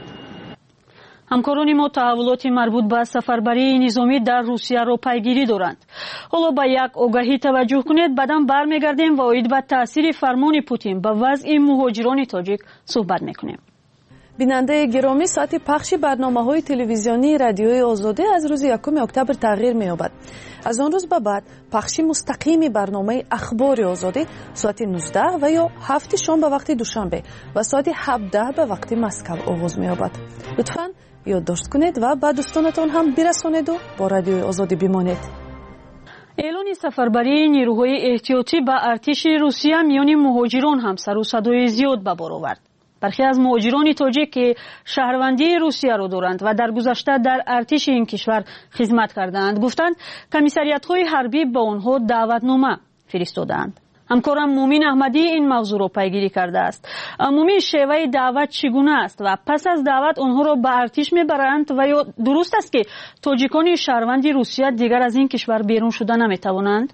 ҳамкорони мо таҳаввулоти марбут ба сафарбарии низомӣ дар русияро пайгирӣ доранд. ҳоло ба як огаҳӣ таваҷҷӯҳ кунед, баъдан бармегардем ва оид ба таъсири фармони Путин ба вазъи муҳоҷирони тоҷик суҳбат мекунем. бинандаи гиромӣ, соати пахши барномаҳои телевизионии радиои озодӣ аз рӯзи якуми октябр тағйир меёбад. аз он рӯз ба баъд пахши мустақими барномаи ахбори озодӣ соати нуздаҳ ва ё ҳафти шом ба вақти душанбе ва соати ҳабдаҳ ба вақти Москав оғоз меёбад. лутфан ёддошт кунед ва ба дӯстонатон ҳам бирасонеду бо радиои озодӣ бимонед. эълони сафарбарии нирӯҳои эҳтиётӣ ба артиши русия миёни муҳоҷирон ҳам сару садои зиёд ба бор овард. бархе аз муҳоҷирони тоҷик ки шаҳрвандии русияро доранд ва дар гузашта дар артиши ин кишвар хизмат кардаанд, гуфтанд комиссариятҳои ҳарбӣ ба онҳо даъватнома фиристодаанд. ҳамкорам Мумин Аҳмадӣ ин мавзӯъро пайгирӣ кардааст. Мумин, шеваи даъват чӣ гуна аст ва пас аз даъват онҳоро ба артиш мебаранд ва ё дуруст аст ки тоҷикони шаҳрванди Русия дигар аз ин кишвар берун шуда наметавонанд?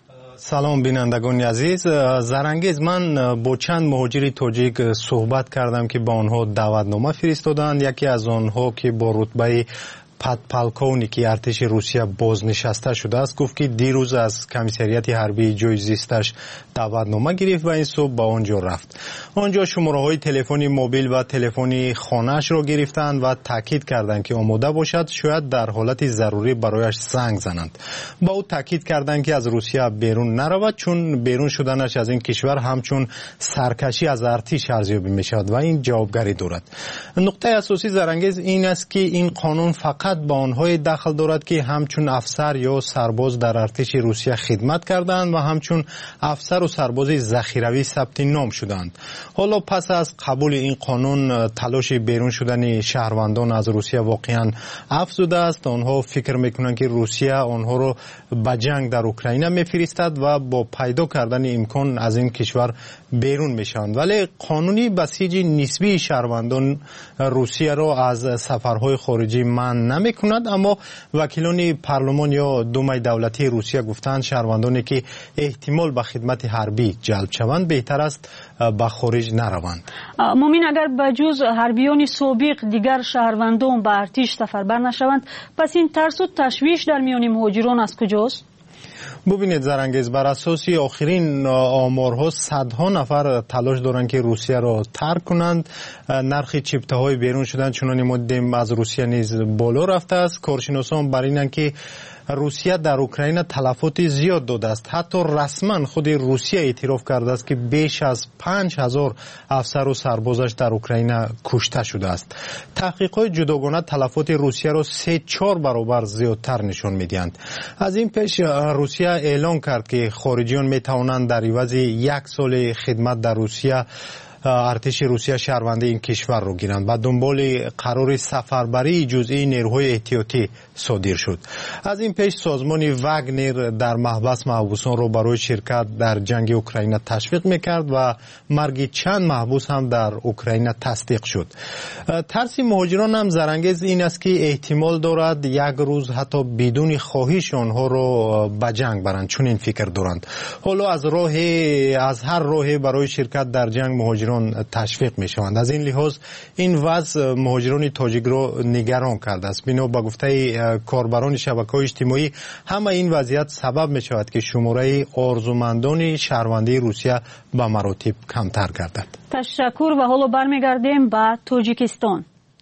салом бинандагони азиз, зарангез, ман бо чанд муҳоҷири тоҷик суҳбат кардам ки ба онҳо даъватнома фиристоданд. яке аз онҳо ки бо рутбаи подполковники артиши Русия бознишаста шудааст гуфт ки дирӯз аз комиссарияти ҳарбии ҷои зисташ даъватнома гирифт ва ин субҳ ба он ҷо рафт. он ҷо шумораҳои телефони мобил ва телефони хонаашро гирифтанд ва таъкид карданд ки омода бошад, шояд дар ҳолати зарурӣ барояш занг зананд. ба ӯ таъкид карданд ки аз Русия берун наравад, чун берун шуданаш аз ин кишвар ҳамчун саркашӣ аз артиш арзёбӣ мешавад ва ин ҷавобгарӣ дорад. нуқтаи асосӣ зарангез ин аст ки ин қонун фақат ба онҳое дахл дорад ки ҳамчун афсар ё сарбоз дар артиши Русия хидмат кардаанд ва ҳамчун афсару сарбози захиравӣ сабти ном шуданд. ҳоло пас аз қабули ин қонун талоши берун шудани шаҳрвандон аз Русия воқеан афзудааст. онҳо фикр мекунанд ки Русия онҳоро ба ҷанг дар Украина мефиристад ва бо пайдо кардани имкон аз ин кишвар берун мешаванд. вале қонуни басиҷи нисбии шаҳрвандон Русияро аз сафарҳои хориҷӣ ман намекунад, аммо вакилони парлумон ё думаи давлатии Русия гуфтанд шаҳрвандоне ки эҳтимол ба хидмати ҳарбӣ ҷалб шаванд беҳтар аст ба хориҷ нараванд. Мумин, агар ба ҷуз ҳарбиёни собиқ дигар шаҳрвандон ба артиш сафарбар нашаванд, пас ин тарсу ташвиш дар миёни муҳоҷирон аз куҷост? бубинед зарангез, бар асоси охирин оморҳо садҳо нафар талош доранд ки Русияро тарк кунанд. нархи чиптаҳои берун шудан, чуноне мо дидем, аз Русия низ боло рафтааст. коршиносон бар инанд ки Русия дар Украина талафоти зиёд додааст. ҳатто расман худи Русия эътироф кардааст ки беш аз панҷ ҳазор афсару сарбозаш дар Украина кушта шудааст. таҳқиқҳои ҷудогона талафоти Русияро се чор баробар зиёдтар нишон медиҳанд. аз ин пеш Русия эълон кард ки хориҷиён метавонанд дар ивази як соли хидмат дар Русия артиши Русия шаҳрвандии ин кишварро гиранд. ба дунболи қарори сафарбарии ҷузъии нерӯҳои эҳтиётӣ содир шуд. аз ин пеш созмони Вагнер дар маҳбас маҳбусонро барои ширкат дар ҷанги Украина ташвиқ мекард ва марги чанд маҳбус ҳам дар Украина тасдиқ шуд. тарси муҳоҷирон ҳам зарангез ин аст ки эҳтимол дорад як рӯз ҳатто бидуни хоҳиш онҳоро ба ҷанг баранд, чунин фикр доранд. ҳоло аз роҳе аз ҳар роҳе барои ширкат дар ҷанг муҳоҷирон ташвиқ мешаванд. аз ин лиҳоз ин вазъ муҳоҷирони тоҷикро нигарон кардааст. бино ба гуфтаи корбарони шабакаҳои иҷтимоӣ, ҳама ин вазъият сабаб мешавад ки шумораи орзумандони шаҳрвандии Русия ба маротиб камтар гардад. ташаккур ва ҳоло бармегардем ба Тоҷикистон.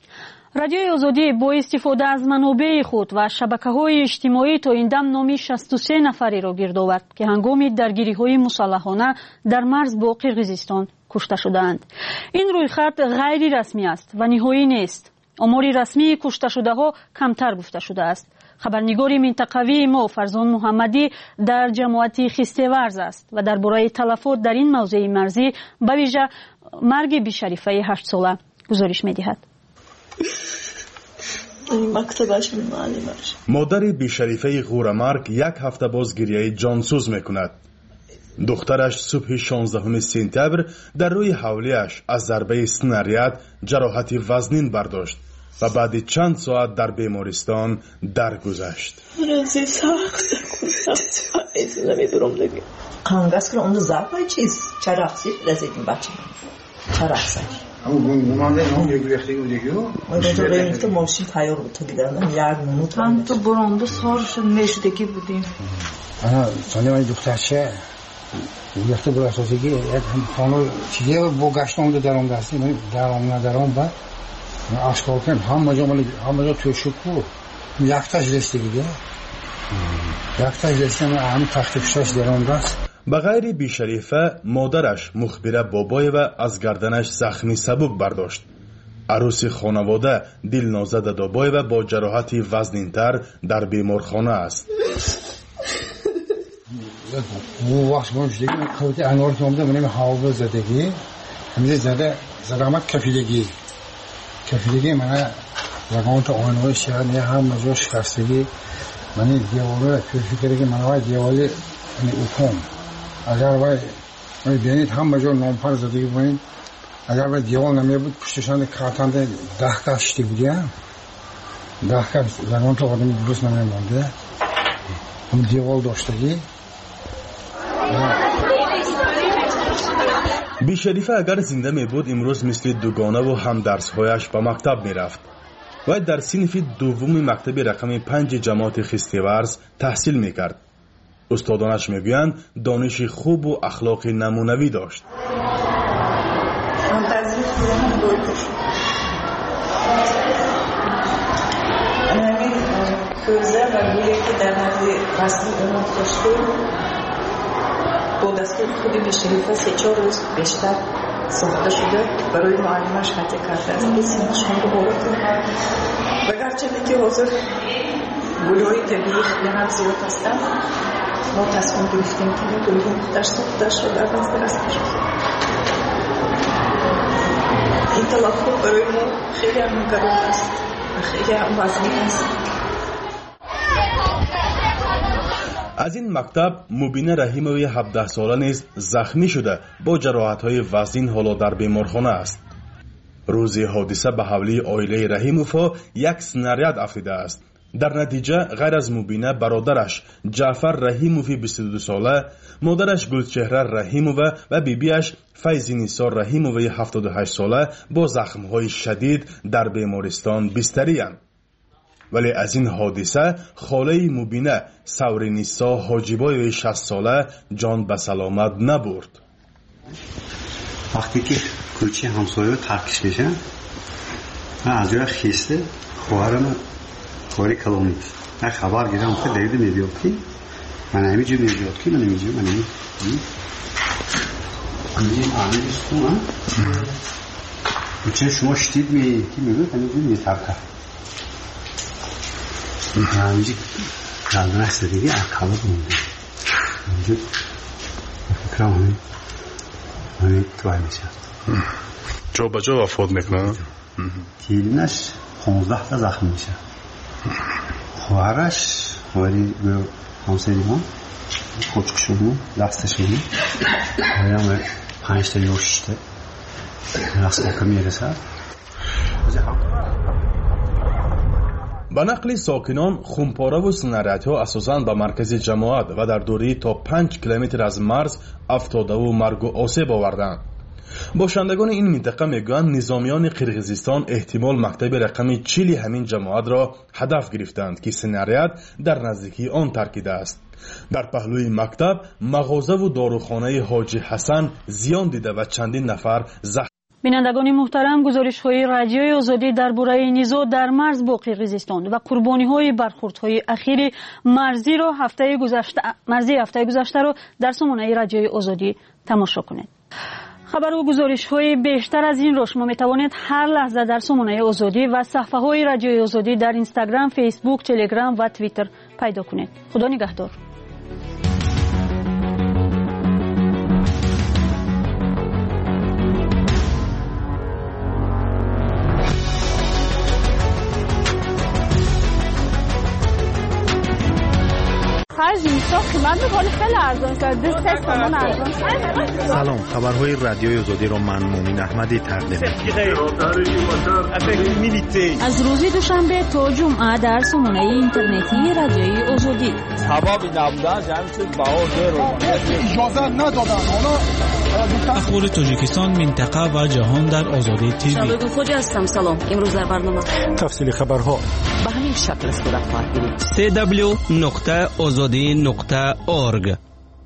радиои озодӣ бо истифода аз манобеи худ ва шабакаҳои иҷтимоӣ то ин дам номи шасту се нафареро гирд овард ки ҳангоми даргириҳои мусаллаҳона дар марз бо Қирғизистон кушта шудаанд. ин рӯйхат ғайри расмӣ аст ва ниҳоӣ нест. омори расмии кушташудаҳо камтар гуфта шудааст. хабарнигори минтақавии мо Фарзон Муҳаммадӣ дар ҷамоати Хистеварз аст ва дар бораи талафот дар ин мавзеи марзӣ ба вижа марги бишарифаи ҳаштсола гузориш медиҳад. модари бишарифаи ғурамарг як ҳафта боз гирияи ҷонсӯз мекунад. دخترش صبح شانزدهم سپتامبر در روی حولیش از ضربه سناریاد جراحت وزنین برداشت و بعد چند ساعت در بیمارستان درگذشت. روزی سخت گذشت. ایزی نمیدونم دیگه. قانگاز که اون ضربه چیز چرخسی رسیدیم بچه. چرخسی. اما گمانده نه یک وقتی بودی که؟ ما در راه ماشین تیار بود تا دیدم یک منوت. هم تو برانده سارش نشدگی بودیم. آها سالی من دخترشه. وقتی برای اساسیگی یک هم خانه چیزی با گشتم در اون دستی من در اون ندارم با آشکار کنم همه جا مالی همه جا توی شکو یک تاش دستی دیگه یک تاش دستی من همه تختفشاش در اون دست. به غیر بیشریفه مادرش مخبره بابای و از گردنش زخمی سبک برداشت. عروس خانواده دلنازه دادابای و با جراحتی وزنینتر در بیمارخانه است. او وقت باش دیگه خودت انوار که اومده منم حاول زدگی همیشه زده زدامت کفیلگی کفیلگی من رقمت آنوی شهر نه هم مجبور شکستگی من دیواله توی فکری که من وای دیواله یعنی اوکم اگر وای من بینید هم مجبور نامپر زدگی بودیم اگر وای دیوال نمی بود پشتشان کارتنده ده کاشتی بودیم ده کاش رقمت آدمی درست نمیمونده هم دیوال داشتگی. بیشریفه اگر زنده می بود امروز مثل دوگانه و هم درسهایش به مکتب می رفت و در صنف دوم مکتب رقم پنج جماعت خستیورز تحصیل می کرد. استادانش می گویند دانش خوب و اخلاق نمونوی داشت. کوزه و گویی که در نزد رسمی امام داشته با دستور خود بیشریفه سه چهار روز بیشتر ساخته شده برای معلمش خطی کرده است. این سینشان رو بارد و گرچنده که حاضر گلهای طبیعی خیلی هم زیاد هستند ما تصمیم گرفتیم که گلهای مختر ساخته شده در نزد رسمی شده. این تلقی برای ما خیلی هم مقرر است و خیلی هم وزنی است. از این مکتب مبینه رحیموی هفده ساله نیز زخمی شده با جراحت‌های وزین حالا در بیمارخانه است. روز حادثه به حولی عائله رحیموفا یک سناریاد افتیده است. در نتیجه غیر از مبینه برادرش جعفر رحیموفی بیست و دو ساله، مادرش گلچهره رحیموفا و بیبیش فیضی نیسا رحیموفی هفتاد و هشت ساله با زخم‌های شدید در بیمارستان بستری اند. ولی از این حادثه خاله مبینه سوری نیسا حاجیبای شصت ساله جان به سلامت نبرد. وقتی که کوچه همسایه ترکش میشن من از جای خیسته خواهرم خواهری کلومیت من خبر گیرم که دیده میبیاد که من همیجا میبیاد که من همیجا من همیجا همیجا همیجا سکون کوچه شما شدید میبید همیجا میترکه همیجا کلدن است دیگه اکالا بونده همیجا فکرم همین همین توی میشه جا با جا وفاد میکنه تیلینش پانزده تا زخم میشه خواهرش خواهری همسری ما کوچک شدیم دستش میدیم خواهری هم پنج تا یا شش تا رقص مکه میرسد. به نقل ساکنان خونپاره و سناریادها اساساً به مرکز جماعت و در دوری تا پنج کیلومتر از مرز افتاده و مرگ و آسیب آوردند. باشندگان این منطقه میگویند نظامیان قرقیزستان احتمال مکتب رقم چهل همین جماعت را هدف گرفتند که سناریاد در نزدیکی آن ترکیده است. در پهلوی مکتب مغازه و داروخانه حاجی حسن زیان دیده و چندین نفر زخم. بینندگان محترم، گزارش‌های رادیوی آزادی درباره نیزا در مرز با قرقیزستان و قربانی‌های برخوردهای اخیر مرزی را هفته گذشته مرزی هفته گذشته را در سامانه رادیوی آزادی تماشا کنید. خبر و گزارش‌های بیشتر از این را شما می‌توانید هر لحظه در سامانه آزادی و صفحه‌های رادیوی آزادی در اینستاگرام، فیسبوک، تلگرام و توییتر پیدا کنید. خدا نگهدار. Хажим اینجا قیمت میکنه خیلی ارزان شد. دو سه تومن ارزان شد. سلام، خبرهای رادیوی آزادی رو من مومن احمدی تقدیم می‌کنم. از روز دوشنبه تا جمعه در سامانه اینترنتی رادیوی آزادی. ثوابی نبودن جمعیت باور رو اجازه ندادن. حالا اخبار تاجیکستان، منطقه و جهان در آزادی تیوی. شبکه خوج هستم. سلام. امروز در برنامه تفصیل خبرها به همین شکل است در خواهید سی دبلیو نقطه آزادی نقطه اورگ.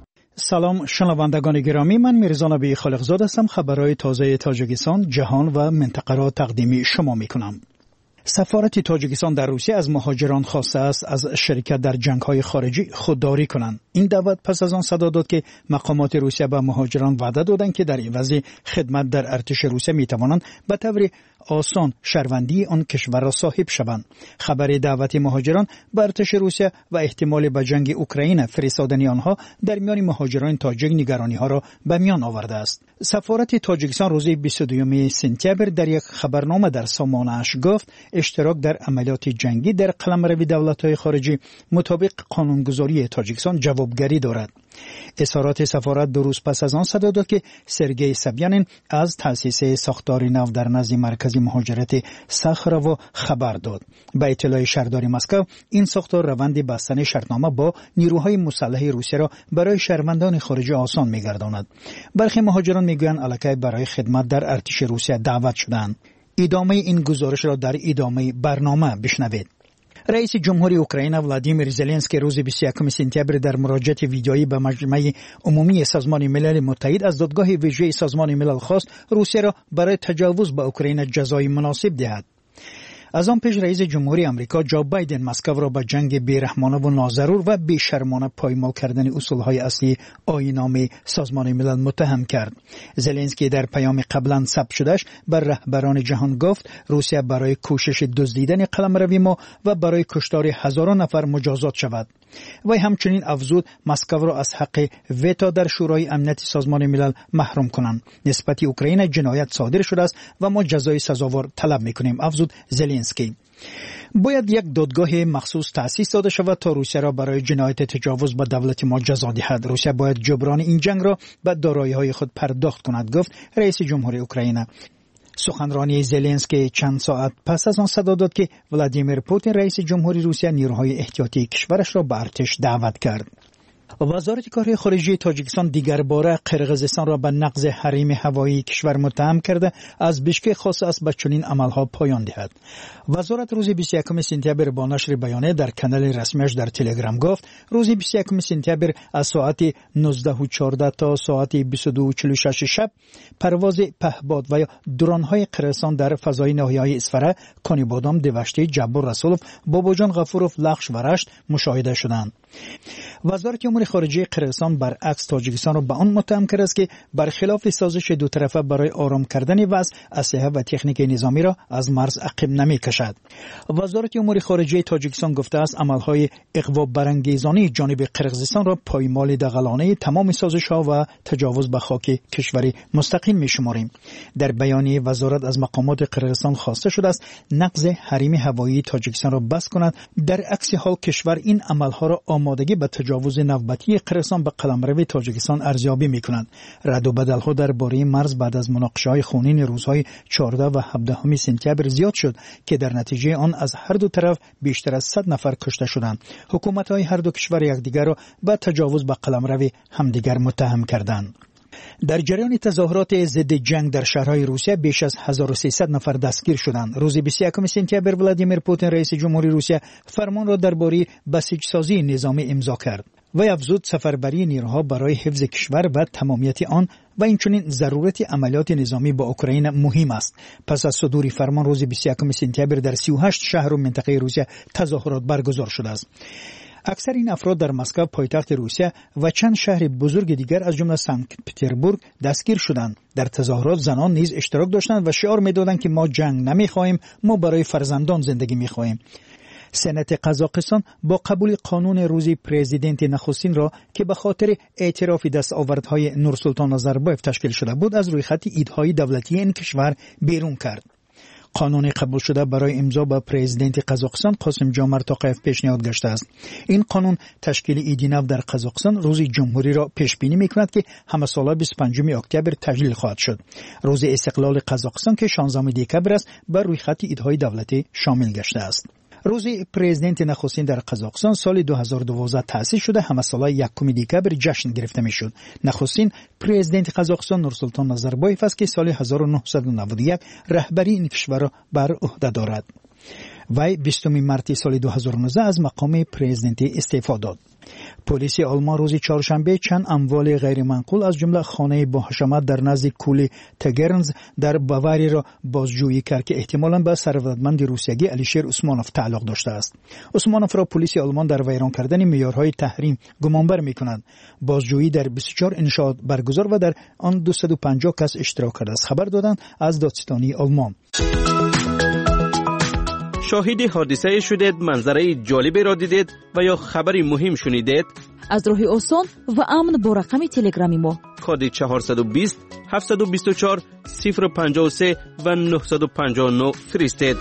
سلام شنوندگان گرامی، من میرزا نبی خالقزاد هستم. خبرهای تازه تاجیکستان، جهان و منطقه را تقدیم شما میکنم. سفارت تاجیکستان در روسیه از مهاجران خواسته است از شرکت در جنگ‌های خارجی خودداری کنند. این دعوت پس از آن صدا داد که مقامات روسیه به مهاجران وعده دادند که در عوض خدمت در ارتش روسیه میتوانند به طور آسان شهروندی آن کشور را صاحب شوند. خبر دعوت مهاجران به ارتش روسیه و احتمال به جنگ اوکراین فرستادن آنها در میان مهاجران تاجیک نگرانی ها را به میان آورده است. سفارت تاجیکستان روز بیست و دو سپتامبر در یک خبرنامه در سامانه اش گفت اشتراک در عملیات جنگی در قلمرو دولت‌های خارجی مطابق قانونگذاری تاجیکستان جوابگری دارد. اظهارات سفارت دو روز پس از آن صدا داد که سرگئی سبیانین از تأسیس ساختار نو در نزد مرکز مهاجرت ساخراو خبر داد. به اطلاع شهرداری مسکو، این ساختار روند بستن شرطنامه با نیروهای مسلح روسیه را برای شهروندان خارجی آسان می‌گرداند. برخی مهاجران میگویند الکی برای خدمت در ارتش روسیه دعوت شدند. ادامه این گزارش را در ادامه برنامه بشنوید. رئیس جمهوری اوکراین ولادیمیر زلنسکی روز بیست و یکم سپتامبر در مراجعه ویدیویی به مجمع عمومی سازمان ملل متحد از دادگاه ویژه سازمان ملل خواست روسیه را برای تجاوز به اوکراین جزای مناسب دهد. از آن پیش رئیس جمهوری آمریکا جو بایدن مسکو را به جنگ بیرحمانه و ناضرور و بیشرمانه پایمال کردن اصولهای اصلی آیین‌نامه سازمان ملل متهم کرد. زلنسکی در پیام قبلا ثبت شدهش بر رهبران جهان گفت روسیه برای کوشش دزدیدن قلمروی ما و برای کشتار هزاران نفر مجازات شود. و همچنین افزود مسکو را از حق ویتو در شورای امنیت سازمان ملل محروم کنند. نسبت اوکراین جنایت صادر شده است و ما جزای سزاوار طلب میکنیم، افزود زلنسکی. باید یک دادگاه مخصوص تأسیس داده شود تا روسیه را برای جنایت تجاوز به دولت ما جزا دهد. روسیه باید جبران این جنگ را به دارایی‌های خود پرداخت کند، گفت رئیس جمهوری اوکراین. سخنرانی زلنسکی چند ساعت پس از آن صدا داد که ولادیمیر پوتین رئیس جمهوری روسیه نیروهای احتیاطی کشورش را به ارتش دعوت کرد. وزارت کار خارجه تاجیکستان دیگر باره قرقیزستان را به نقض حریم هوایی کشور متهم کرده از بیشکک خواسته است به چنین عملها پایان دهد. وزارت روز بیست و یکم سپتامبر با نشر بیانیه در کانال رسمیش در تلگرام گفت روز بیست و یکم سپتامبر از ساعت نوزده و چهارده تا ساعت بیست و دو و چهل و شش شب پرواز پهباد و درون‌های قرقیزستان در فضای ناحیه‌های اسفره، کانیبادام، دوشتی، جبر رسولوف، باباجان غفوروف، لخش و رشت مشاهده شدند. وزارت امور خارجه قرقیزستان برعکس تاجیکستان را به آن متهم کرده است که برخلاف سازش دو طرفه برای آرام کردن وضع، اسلحه و تکنیک نظامی را از مرز عقب نمی‌کشد. وزارت امور خارجه تاجیکستان گفته است عملهای اغوا برانگیزانه جانب قرقیزستان را پایمال دغلانه تمام سازش‌ها و تجاوز به خاک کشور مستقیم می‌شماریم. در بیانیه وزارت از مقامات قرقیزستان خواسته شده است نقض حریم هوایی تاجیکستان را بس کند. در عکس حال کشور این عملها را آمادگی به تجاوز نوبتی قرقیزستان به قلمرو تاجیکستان ارزیابی می‌کنند. رد و بدل‌ها درباره مرز بعد از مناقشه‌های خونین روزهای چهارده و هفده سپتامبر زیاد شد که در نتیجه آن از هر دو طرف بیشتر از صد نفر کشته شدند. حکومت‌های هر دو کشور یکدیگر را به تجاوز به قلمرو همدیگر متهم کردند. در جریان تظاهرات ضد جنگ در شهرهای روسیه بیش از هزار و سیصد نفر دستگیر شدند. روز بیست و یکم سپتامبر ولادیمیر پوتین رئیس جمهوری روسیه فرمان را درباره بسیجسازی نظامی امضا کرد و افزود سفربری نیروها برای حفظ کشور و تمامیت آن و اینچنین ضرورت عملیات نظامی با اوکراین مهم است. پس از صدور فرمان روز بیست و یکم سپتامبر در سی و هشت شهر و منطقه روسیه تظاهرات برگزار شده است. اکثر این افراد در مسکو پایتخت روسیه و چند شهر بزرگ دیگر از جمله سنت پترزبورگ دستگیر شدند. در تظاهرات زنان نیز اشتراک داشتند و شعار می‌دادند که ما جنگ نمی‌خواهیم، ما برای فرزندان زندگی می‌خواهیم. سنت قزاقستان با قبول قانون روزی پرزیدنت نخستین را که به خاطر اعتراف دستاوردهای نورسلطان نظربایف تشکیل شده بود از روی خط ایدهای دولتی این کشور بیرون کرد. قانون قبول شده برای امضا به پرزیدنت قزاقستان قاسم جمعت توقیف پیشنهاد گشته است. این قانون تشکیل ایدی نو در قزاقستان روز جمهوری را پیش بینی میکند که همه ساله بیست و پنجم اکتبر تجلیل خواهد شد. روز استقلال قزاقستان که شانزدهم دکبر است بر روی خط ایدهای دولتی شامل گشته است. روز پرزیدنت نخستین در قزاقستان سال دو هزار و دوازده تأسیس شده همه ساله یکم دکبر جشن گرفته میشد. نخستین پرزیدنت قزاقستان نورسلطان نظربایف است که سال هزار و نهصد و نود و یک رهبری این کشور را بر عهده دارد. وی بیستم مارس سال دو هزار و نوزده از مقام پرزیدنتی استعفا داد. پلیس آلمان روز چهارشنبه چند اموال غیر منقول از جمله خانه با حشمت در نزدیک کوه تگرنز در باواری را بازجویی کرد که احتمالاً به ثروتمند روسیایی الیشیر اوسمانوف تعلق داشته است. اوسمانوف را پلیس آلمان در ویران کردن معیارهای تحریم گمانبر می‌کند. بازجویی در بیست و چهار انشاءات برگزار و در آن دویست و پنجاه کس اشتراک کرده است. خبر دادند از دادستانی آلمان. شاهد حادثه شدید، منظره جالبی را دیدید و یا خبری مهم شنیدید؟ از راه آسان و امن با رقم تلگرامی ما کد چهارصد و بیست هفتصد و بیست و چهار صفر و پنجاه و سه و نهصد و پنجاه و نه فرستید.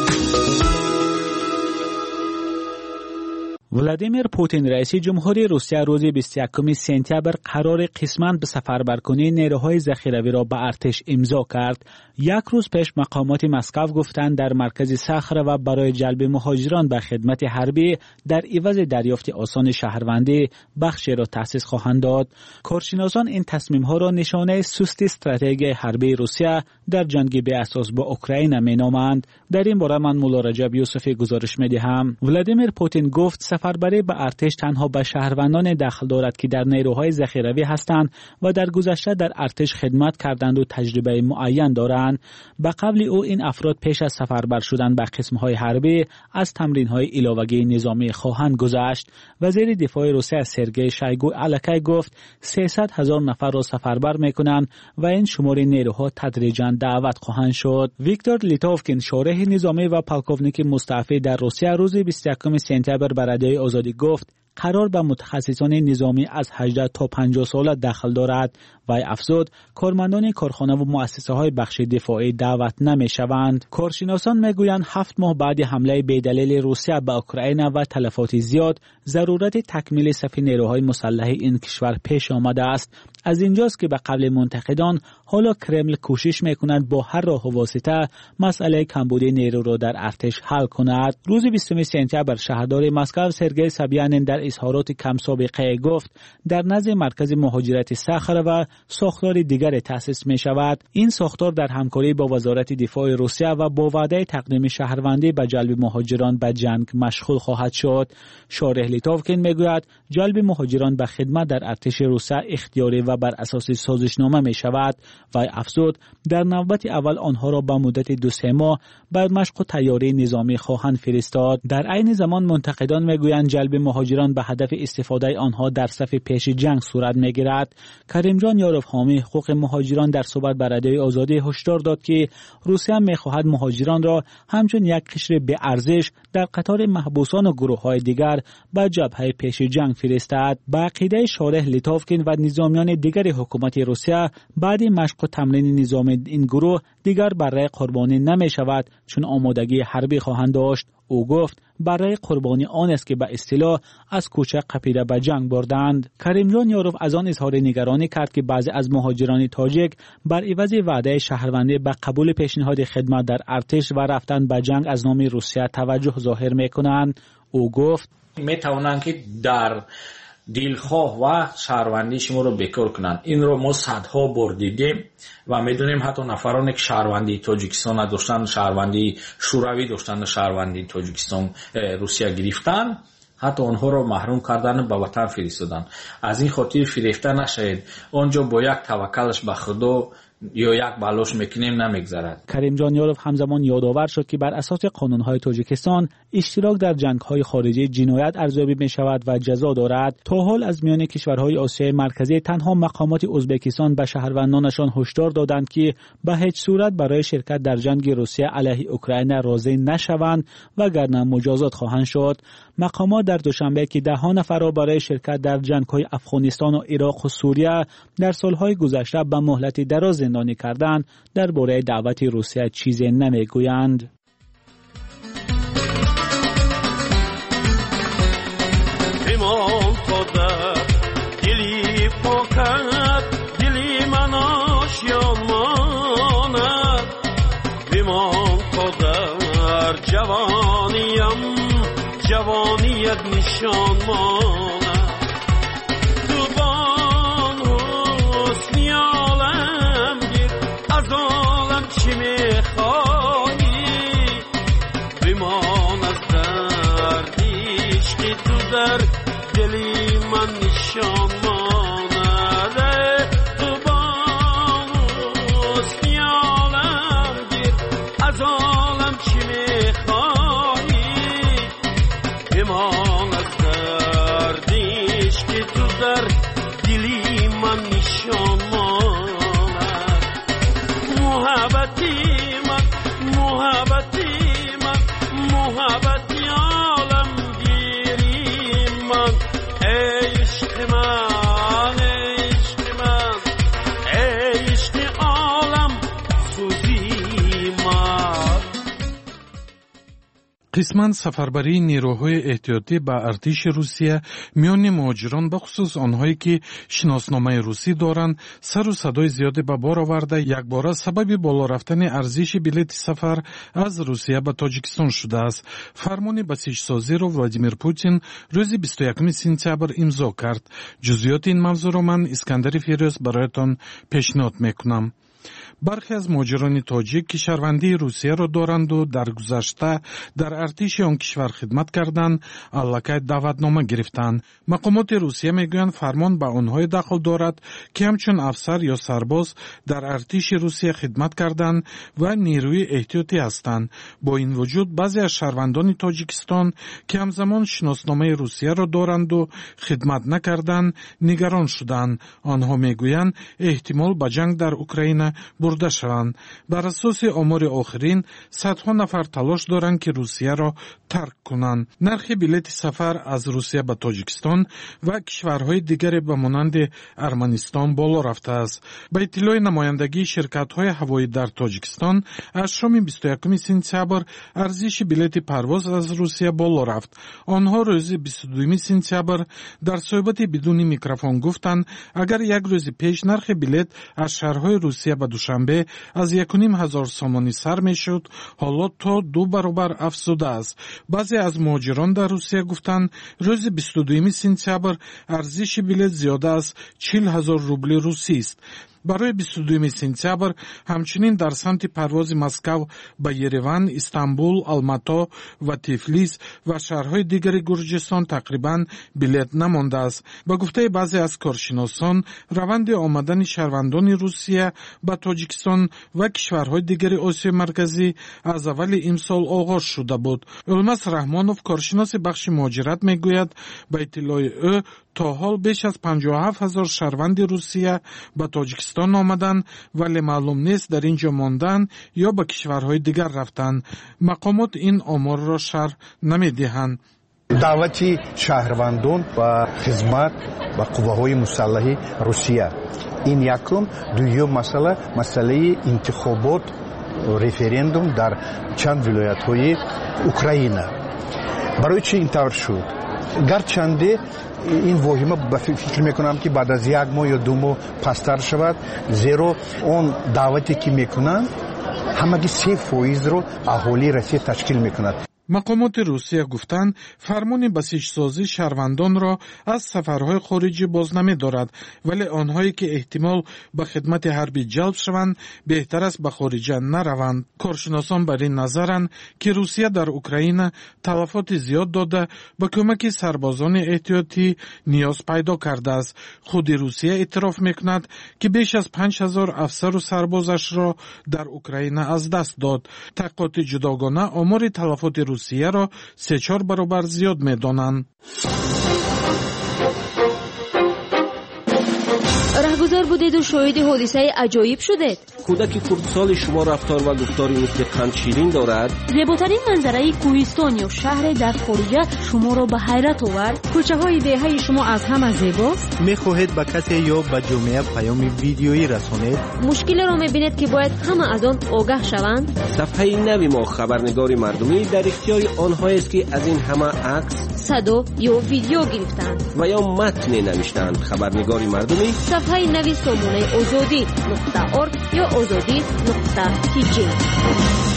ولادیمیر پوتین رئیس جمهوری روسیه روز بیست و یکم سپتامبر قرار قسماً به سفربر کنی نیروهای ذخیروی را به ارتش امضا کرد. یک روز پیش مقامات مسکو گفتند در مرکز صخره و برای جلب مهاجران به خدمت حربی در عوض دریافت آسان شهروندی بخشی را تأسیس خواهند داد. کارشناسان این تصمیم‌ها را نشانه سست استراتژی حربی روسیه در جنگ به اساس با اوکراین می‌نامند. در این باره من مولا رجب یوسفی گزارش می‌دهم. ولادیمیر پوتین گفت سفربری به ارتش تنها به شهروندان دخل دارد که در نیروهای ذخیروی هستند و در گذشته در ارتش خدمت کردند و تجربه معین دارند. به قول او این افراد پیش از سفربر شدن به قسم‌های حربی از تمرین‌های علاوه‌ای نظامی خواهند گذشت. وزیر دفاع روسیه سرگئی شایگو الکی گفت سیصد هزار نفر را سفربر می‌کنند و این شمار نیروها تدریجاً دعوت خواهند شد. ویکتور لیتوفکین شارح نظامی و پالکوونیک مستعفی در روسیه روز بیست و یکم سپتامبر برای آزادی گفت قرار به متخصصان نظامی از هجده تا پنجاه ساله دخل دارد و افزود کارمندان کارخانه و مؤسسه های بخش دفاعی دعوت نمی شوند. کارشناسان می گویند هفت ماه بعد حمله بی‌دلیل روسیه به اوکراین و تلفات زیاد ضرورت تکمیل صف نیروهای مسلح این کشور پیش آمده است. از اینجاست که به قول منتقدان حالا کرمل کوشش میکند با هر راه و واسطه مسئله کمبود نیرو را در ارتش حل کند. روز بیستم سپتامبر شهردار مسکو سرگئی سابیانین در اظهارات کم سابقه گفت در نزد مرکز مهاجرت صخره و ساختار دیگر تأسیس می شود. این ساختار در همکاری با وزارت دفاع روسیه و با وعده تقدیم شهروندی به جلب مهاجران به جنگ مشغول خواهد شد. شارح لیتوفکین میگوید جلب مهاجران به خدمت در ارتش روسیه اختیاری و بر اساس سازشنامه می شود و افزود در نوبت اول آنها را به مدت دو سه ماه بر مشق و تیاری نظامی خواهند فرستاد. در عین زمان منتقدان میگویند جلب مهاجران به هدف استفاده آنها در صف پیش جنگ صورت میگیرد. کریم جان یاروف حامی حقوق مهاجران در صحبت با رادیوی آزادی هشدار داد که روسیه میخواهد مهاجران را همچون یک قشر به ارزش در قطار محبوسان و گروه‌های دیگر به جبهه پیش جنگ فرستد. با عقیده شارح لیتوفکین و نظامیان دیگر حکومت روسیه بعد مشق و تمرین نظام این گروه دیگر برای قربانی نمی شود چون آمادگی حربی خواهند داشت. او گفت برای قربانی آن است که به اصطلاح از کوچه قپیده به جنگ بردند. کریم جان یاروف از آن اظهار نگرانی کرد که بعضی از مهاجران تاجیک بر عوض وعده شهروندی به قبول پیشنهاد خدمت در ارتش و رفتن به جنگ از نام روسیه توجه ظاهر می‌کنند. او گفت می‌توانند که در دلخواه و شهروندی شما رو بکار کنند. این رو ما صدها بار دیدیم و میدونیم حتی نفرانی که شهروندی تاجیکستان داشتن، شهروندی شوروی داشتن، شهروندی تاجیکستان روسیه گرفتن، حتی آنها رو محروم کردن به وطن فرستادن. از این خاطر فریفته نشید. آنجا با یک توکلش به خدا یا یک بلوش میکنیم نمیگذرد. کریم جان یاروف همزمان یادآور شد که بر اساس قانونهای تاجیکستان اشتراک در جنگ‌های خارجی جنایت ارزیابی می شود و جزا دارد. تا حال از میان کشورهای آسیای مرکزی تنها مقامات ازبکستان به شهروندانشان هشدار دادند که به هیچ صورت برای شرکت در جنگ روسیه علیه اوکراین راضی نشوند وگرنه مجازات خواهند شد. مقامات در دوشنبه که ده ها نفر را برای شرکت در جنگ‌های افغانستان و عراق و سوریه در سالهای گذشته به مهلت دراز زندانی کردند درباره دعوت روسیه چیزی نمیگویند. بمان تا در دلی پاکت دلی من آشیان ماند بمان تا در جوانیم جوانیت نشان ماند تو بان حسنی عالم گیر از عالم چی میخوایی بمان از دردیش که تو در دلی من نشان مانده تو بان حسنی عالم گیر از عالم چی میخوایی بمان از دردیش که تو در دلی من نشان ماند محبتی من محبتی من محبتی عالم گیری من عشق من عشق من عشق عالم سوزی من. قسماً سفربری نیروهای احتیاطی به ارتش روسیه میان مهاجران به خصوص آنهایی که شناسنامه روسی دارند سر و صدای زیادی به بار آورده یک بار سبب بالا رفتن ارزش بلیط سفر از روسیه به تاجیکستان شده است. فرمان بسیجسازی را ولادیمیر پوتین روز بیست و یکم سپتامبر امضا کرد. جزئیات این موضوع را من اسکندر فیروز برایتان پیشنهاد میکنم. برخی از مهاجران تاجیک که شهروندی روسیه را دارند و در گذشته در ارتش آن کشور خدمت کردند الکی دعوتنامه گرفتند. مقامات روسیه میگویند فرمان به آنهای دخل دارد که همچون افسر یا سرباز در ارتش روسیه خدمت کردند و نیروی احتیاطی هستند. با این وجود بعضی از شهروندان تاجیکستان که همزمان شناسنامه روسیه را دارند و خدمت نکردند نگران شدند. آنها میگویند احتمال به جنگ در اوکراین برده شوند. بر اساس آمار آخرین صدها نفر تلاش دارند که روسیه را ترک کنند. نرخ بلیط سفر از روسیه به تاجیکستان و کشورهای دیگر به مانند ارمنستان بالا رفته است. به اطلاع نمایندگی شرکت‌های هوایی در تاجیکستان از شام بیست و یکم سپتامبر ارزش بلیط پرواز از روسیه بالا رفت. آنها روز بیست و دوم سپتامبر در صحبت بدون میکروفون گفتند اگر یک روز پیش نرخ بلیط از شهرهای روسیه به دوشنبه از یک و نیم هزار سامانی سر می شد حالا تا دو برابر افزوده است. بعضی از مهاجران در روسیه گفتند روز بیست و دوم سپتامبر ارزش بلیط زیاده از چهل هزار روبل روسی است. برای بیست و دوم سپتامبر همچنین در سمت پرواز مسکو به یریوان، استانبول، آلماتا و تیفلیس و شهرهای دیگر گرجستان تقریباً بلیط نمانده است. با گفته بعضی از کارشناسان روند آمدن شهروندان روسیه به تاجیکستان و کشورهای دیگر آسیای مرکزی از اول امسال آغاز شده بود. الماس رحمانوف کارشناس بخش مهاجرت میگوید به اطلاع او تا حال بیش از پنجاه و هفت هزار شهروند روسیه به تاجیکستان آمدند ولی معلوم نیست در اینجا ماندن یا به کشورهای دیگر رفتند. مقامات این آمار را شرح نمیدهند. دعوت شهروندان و خدمت به قواهای مسلح روسیه این یکم. دوم مسئله مسئله انتخابات رفراندوم در چند ولایت های اوکراین. برای چی اینطور شد؟ گرچنده این واهمه به فکر میکنم که بعد از یک ماه یا دو ماه پستر شود، زیرا اون دعوتی که میکنن همگی سه فایز رو اهالی روسیه تشکیل میکند. مقامات روسیه گفتند فرمان بسیجسازی شهروندان را از سفرهای خارجی باز نمی دارد ولی آنهایی که احتمال به خدمت حربی جلب شوند بهتر است به خارج نروند. کارشناسان بر این نظرند که روسیه در اوکراین تلفات زیاد داده به کمک سربازان احتیاطی نیاز پیدا کرده است. خود روسیه اعتراف میکند که بیش از پنج هزار افسر و سربازش را در اوکراین از دست داد. تحقیقات جداگانه آمار تلفات روسیه را سه چهار برابر زیاد می‌دانند. گذار بودید و شاهد حادثه عجایب شدید. کودک کردسال شما رفتار و گفتاری مثل قند شیرین دارد. زیباترین منظره کوهستان یا شهر در خارجه شما را به حیرت آورد. کوچه های دهه شما از همه زیباست. میخواهید به کسی یا به جامعه پیام ویدیویی رسانید. مشکل را میبینید که باید همه از آن آگاه شوند. صفحه نوی ما خبرنگاری مردمی در اختیار آنهایی است که از این همه عکس، صدا یا ویدیو گرفتند و یا متن نوشتند. خبرنگاری مردمی صفحه نوی سامانه آزادی نقطه ارگ یا آزادی نقطه تی جی.